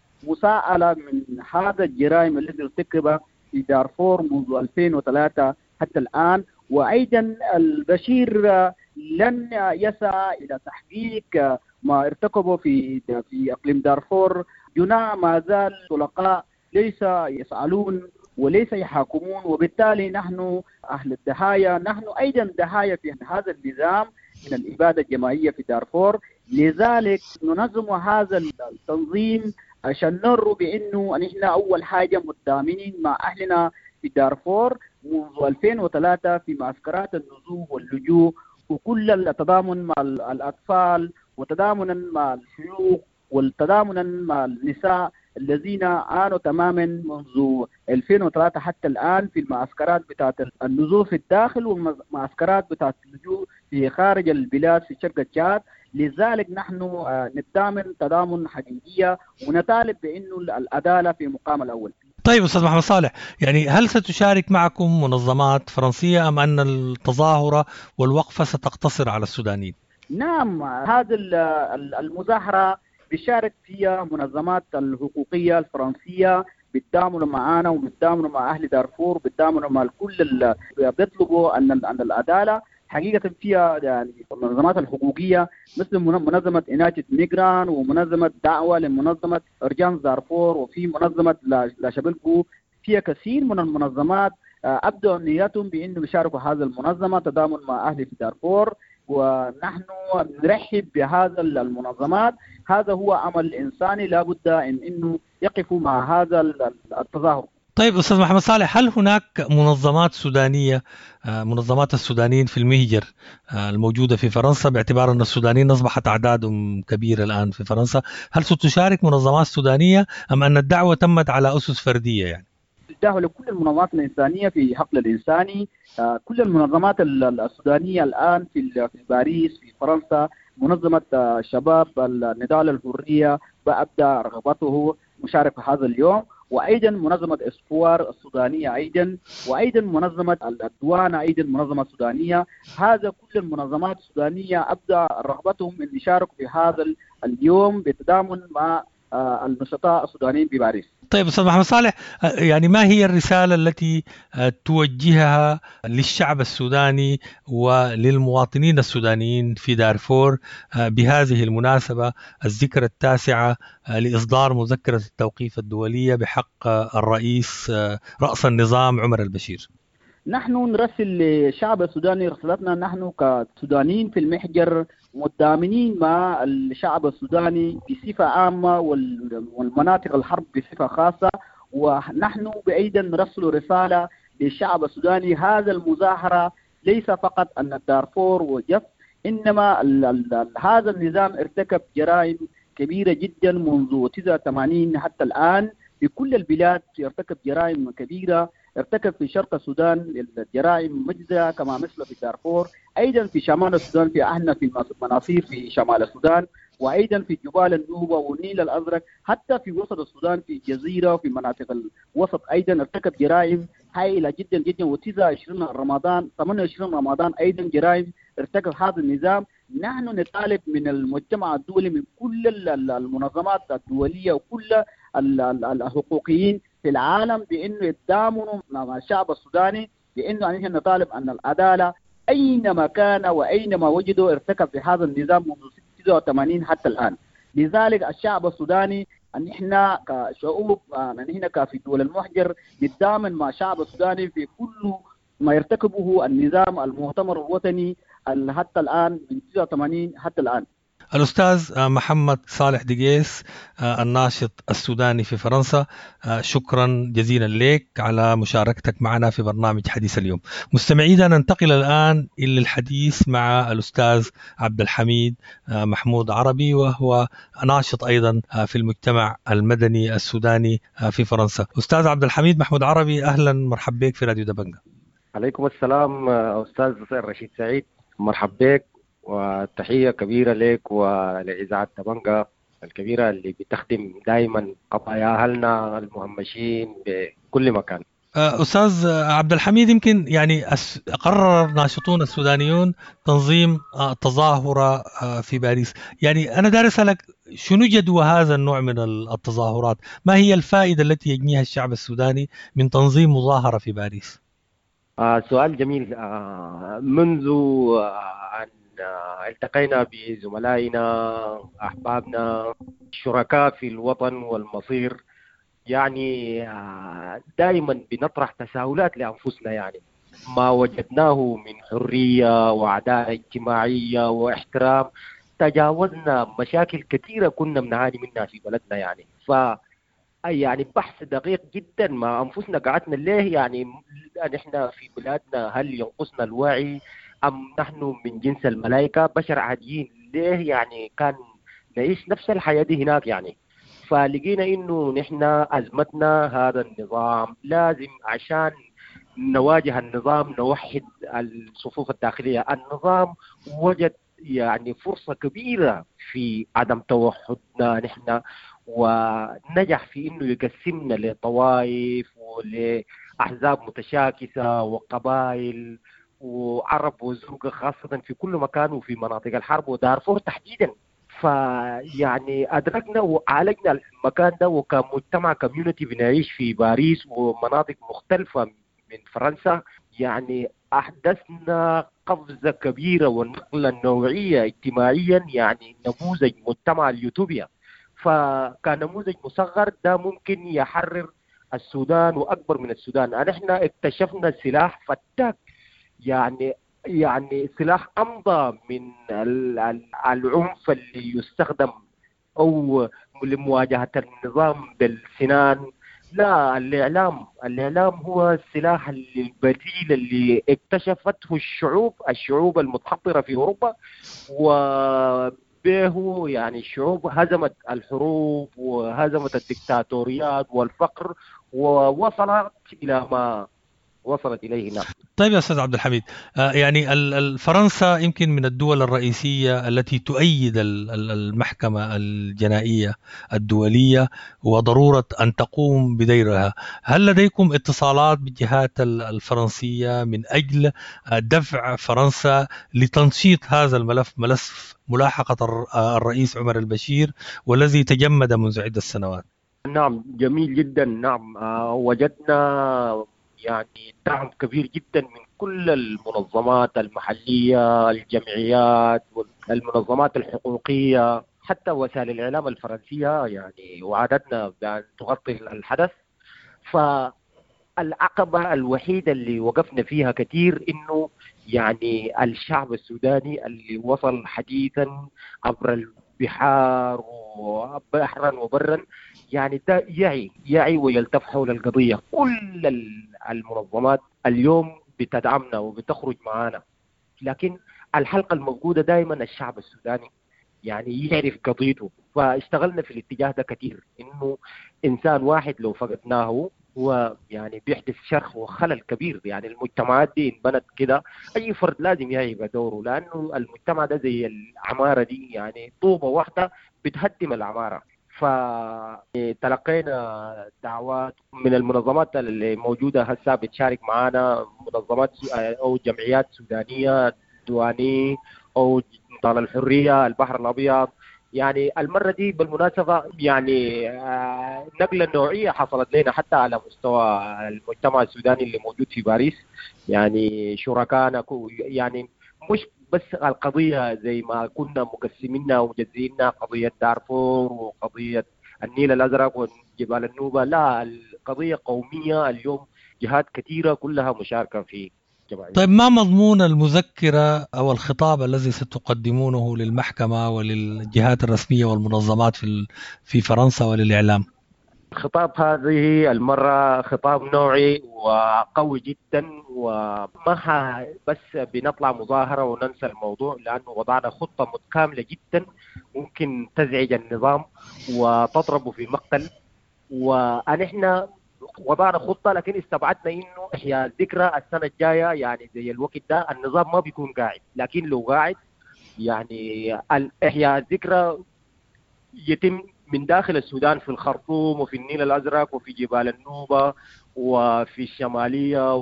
مساءلة من هذا الجرائم التي ارتكبت في دارفور منذ ألفين وثلاثة حتى الآن. وأيضا البشير لن يسعى إلى تحقيق ما ارتكبه في في إقليم دارفور. جناة ما زال طلقاء ليس يسألون وليس يحاكمون، وبالتالي نحن أهل الضحايا نحن أيضا ضحايا في هذا النظام من الإبادة الجماعية في دارفور. لذلك ننظم هذا التنظيم عشان نروا بأنه نحن أول حاجة متضامنين مع أهلنا في دارفور منذ ألفين وثلاثة في معسكرات النزوح واللجوء، وكل التضامن مع الأطفال وتضامنا مع الشيوخ والتضامنا مع النساء الذين عانوا تماما منذ ألفين وثلاثة حتى الآن في المعسكرات بتاعت النزوح في الداخل والمعسكرات بتاعت اللجوء في خارج البلاد في شرق تشاد. لذلك نحن نتضامن تضامن حقيقية ونطالب بأنه العدالة في مقام الأول. طيب أستاذ محمد صالح، يعني هل ستشارك معكم منظمات فرنسية أم أن التظاهرة والوقفة ستقتصر على السودانيين؟ نعم، هذه المظاهرة بيشارك فيها منظمات الحقوقية الفرنسية بالتعامل معنا وبالتعامل مع أهل دارفور بالتعامل مع الكل اللي بيطلبوا أن أن العدالة. حقيقة فيها يعني المنظمات الحقوقية مثل منظمة إناجة ميغران ومنظمة دعوة لمنظمة أرجان دارفور وفي منظمة لا شابيل، فيها كثير من المنظمات أبدوا نيتهم بأنه يشاركوا هذه المنظمة تضامن مع أهل في دارفور، ونحن نرحب بهذا المنظمات. هذا هو عمل إنساني لا بد إن إنه يقفوا مع هذا التظاهر. طيب أستاذ محمد صالح، هل هناك منظمات سودانية منظمات السودانيين في المهجر الموجودة في فرنسا، باعتبار أن السودانيين أصبحت أعدادهم كبيرة الآن في فرنسا، هل ستشارك منظمات سودانية أم أن الدعوة تمت على أسس فردية؟ يعني الدعوة لكل المنظمات الإنسانية في حقل الإنساني. كل المنظمات السودانية الآن في باريس في فرنسا، منظمة شباب النضال الحرية بأبدأ رغبته مشاركة هذا اليوم، وأيضا منظمة إسفوار السودانية أيضا، وأيضا منظمة الدوانة أيضا منظمة سودانية. هذا كل المنظمات السودانية أبدأ رغبتهم أن يشاركوا في هذا اليوم بتضامن مع النشطاء السودانيين بباريس. طيب أستاذ محمد صالح، يعني ما هي الرسالة التي توجهها للشعب السوداني وللمواطنين السودانيين في دارفور بهذه المناسبة الذكرى التاسعة لإصدار مذكرة التوقيف الدولية بحق الرئيس رأس النظام عمر البشير؟ نحن نرسل للشعب السوداني رسالتنا نحن كسودانيين في المحجر متضامنين مع الشعب السوداني بصفة عامة والمناطق الحرب بصفة خاصة، ونحن أيضا نرسل رسالة للشعب السوداني. هذا المظاهرة ليس فقط أن دارفور وجف، إنما ال ال هذا النظام ارتكب جرائم كبيرة جدا منذ تسعة وثمانين حتى الآن في كل البلاد، يرتكب جرائم كبيرة ارتكب في شرق السودان الجرائم مجزرة كما مثل في دارفور، أيضا في شمال السودان في أهنا في المناصير في شمال السودان، وأيضا في جبال النوبة والنيل الأزرق، حتى في وسط السودان في جزيرة وفي مناطق الوسط أيضا ارتكب جرائم هائلة جدا جدا. وتسعة وعشرين رمضان ثمانية وعشرين رمضان أيضا جرائم ارتكب هذا النظام. نحن نطالب من المجتمع الدولي، من كل المنظمات الدولية وكل الحقوقيين في العالم بأنه يتضامنوا مع الشعب السوداني، بأنه نحن نطالب أن العدالة أينما كان وأينما وجدوا ارتكب في هذا النظام منذ ستة وثمانين حتى الآن. لذلك الشعب السوداني نحن كشعوب نحن كفي دول المحجر نتضامن مع الشعب السوداني في كل ما يرتكبه النظام المؤتمر الوطني حتى الآن من تسعة وثمانين حتى الآن. الأستاذ محمد صالح دقيس الناشط السوداني في فرنسا، شكرا جزيلا لك على مشاركتك معنا في برنامج حديث اليوم. مستمعينا ننتقل الآن إلى الحديث مع الأستاذ عبد الحميد محمود عربي، وهو ناشط أيضا في المجتمع المدني السوداني في فرنسا. أستاذ عبد الحميد محمود عربي، أهلا مرحبا بك في راديو دبنجة. عليكم السلام أستاذ رشيد سعيد، مرحبا بك وتحية كبيرة لك ولإذاعة دبنجة الكبيرة اللي بتخدم دائما قضايا أهلنا المهمشين بكل مكان. أستاذ عبد الحميد، يمكن يعني قرر الناشطون السودانيون تنظيم تظاهرة في باريس، يعني أنا دارس أسألك شنو جدوى هذا النوع من التظاهرات؟ ما هي الفائدة التي يجنيها الشعب السوداني من تنظيم مظاهرة في باريس؟ آه سؤال جميل. آه منذ أن آه التقينا بزملائنا أحبابنا شركاء في الوطن والمصير، يعني آه دائما بنطرح تساؤلات لأنفسنا، يعني ما وجدناه من حرية وعدالة اجتماعية واحترام، تجاوزنا مشاكل كثيرة كنا بنعاني منها في بلدنا. يعني ف يعني بحث دقيق جدا مع أنفسنا قعدنا ليه، يعني نحن في بلادنا هل ينقصنا الوعي أم نحن من جنس الملائكة بشر عاديين؟ ليه يعني كان نعيش نفس الحياة دي هناك؟ يعني فلقينا إنه نحن أزمتنا هذا النظام، لازم عشان نواجه النظام نوحد الصفوف الداخلية. النظام وجد يعني فرصة كبيرة في عدم توحدنا نحن، ونجح في إنه يقسمنا لطوائف ولأحزاب متشاكسة وقبائل وعرب وزرقاء، خاصة في كل مكان وفي مناطق الحرب ودارفور تحديدا. فيعني أدركنا وعالجنا المكان ده، وكمجتمع كوميونتي بنعيش في باريس ومناطق مختلفة من فرنسا، يعني أحدثنا قفزة كبيرة ونقلة نوعية اجتماعيا، يعني نموذج مجتمع اليوتوبيا. فكان نموذج مصغر ده ممكن يحرر السودان وأكبر من السودان. نحن اكتشفنا سلاح فتاك، يعني يعني سلاح أمضى من العنف اللي يستخدم أو لمواجهة النظام بالسنان. لا، الإعلام الإعلام هو السلاح البديل اللي اكتشفته الشعوب الشعوب المتحضرة في أوروبا، وبه يعني الشعوب هزمت الحروب وهزمت الدكتاتوريات والفقر ووصلت إلى ما وصلت إليه. نعم. طيب يا أستاذ عبد الحميد، يعني فرنسا يمكن من الدول الرئيسية التي تؤيد المحكمة الجنائية الدولية وضرورة أن تقوم بديرها. هل لديكم اتصالات بالجهات الفرنسية من أجل دفع فرنسا لتنشيط هذا الملف، ملف ملاحقة الرئيس عمر البشير والذي تجمد منذ عدة سنوات؟ نعم، جميل جدا. نعم، وجدنا يعني دعم كبير جدا من كل المنظمات المحلية، الجمعيات والمنظمات الحقوقية، حتى وسائل الإعلام الفرنسية، يعني وعدتنا بأن تغطي الحدث. فالعقبة الوحيدة اللي وقفنا فيها كثير إنه يعني الشعب السوداني اللي وصل حديثا عبر البحار وبحرا وبرا، يعني ده يعي يعي ويلتف حول القضية. كل المنظمات اليوم بتدعمنا وبتخرج معنا، لكن الحلقة الموجودة دائما الشعب السوداني يعني يعرف قضيته. فاشتغلنا في الاتجاه ده كثير، إنه إنسان واحد لو فقدناه هو يعني بيحدث شرخ وخلل كبير. يعني المجتمعات دي انبنت كده، اي فرد لازم يلعب دوره، لانه المجتمع ده زي العماره دي، يعني طوبه واحده بتهدم العماره. فتلقينا دعوات من المنظمات اللي موجوده هسه بتشارك معنا، منظمات او جمعيات سودانيه، دواني او طال الحريه، البحر الابيض. يعني المرة دي بالمناسبة يعني آه نقلة نوعية حصلت لنا حتى على مستوى المجتمع السوداني اللي موجود في باريس. يعني شركائنا يعني مش بس القضية زي ما كنا مقسمينها ومجزئينها، قضية دارفور وقضية النيل الأزرق وجبال النوبة، لا، القضية قومية اليوم، جهات كثيرة كلها مشاركة في. طيب ما مضمون المذكرة أو الخطاب الذي ستقدمونه للمحكمة وللجهات الرسمية والمنظمات في في فرنسا وللإعلام؟ خطاب هذه المرة خطاب نوعي وقوي جدا، وما بس بنطلع مظاهرة وننسى الموضوع، لأنه وضعنا خطة متكاملة جدا ممكن تزعج النظام وتضربه في مقتل. ونحن وضعنا خطة، لكن استبعدنا إنه إحياء الذكرى السنة الجاية، يعني زي الوقت ده النظام ما بيكون قاعد، لكن لو قاعد يعني إحياء الذكرى يتم من داخل السودان، في الخرطوم وفي النيل الأزرق وفي جبال النوبة وفي الشمالية،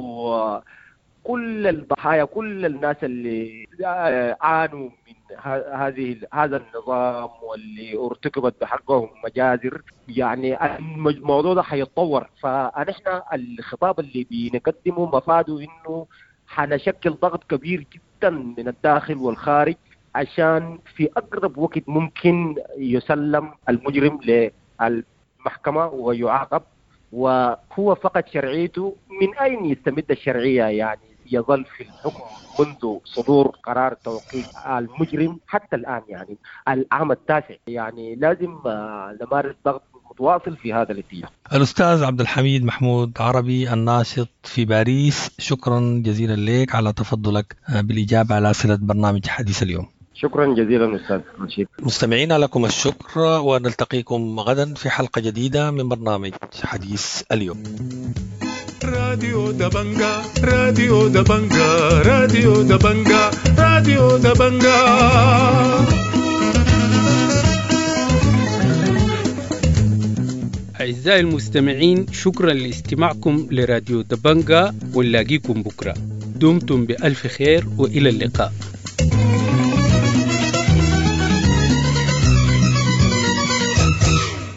وكل الضحايا، كل الناس اللي عانوا من هذه هذا النظام واللي ارتكبت بحقهم مجازر. يعني الموضوع ده حيتطور. فنحن الخطاب اللي بنقدمه مفاده انه حنشكل ضغط كبير جدا من الداخل والخارج، عشان في أقرب وقت ممكن يسلم المجرم للمحكمة ويعاقب، وهو فقد شرعيته. من أين يستمد الشرعية؟ يعني يظل في الحكم منذ صدور قرار توقيع المجرم حتى الآن، يعني العام التاسع. يعني لازم نمارس ضغط متواصل في هذا الاتجاه. الأستاذ عبد الحميد محمود عربي، الناشط في باريس، شكرا جزيلا لك على تفضلك بالإجابة على أسئلة برنامج حديث اليوم. شكرا جزيلا أستاذ رشيد. مستمعينا لكم الشكر، ونلتقيكم غدا في حلقة جديدة من برنامج حديث اليوم. راديو دبنجا راديو دبنجا راديو دبنجا راديو دبنجا. أعزائي المستمعين، شكرا لاستماعكم لراديو دبنجا، ونلاقيكم بكرة. دمتم بألف خير وإلى اللقاء.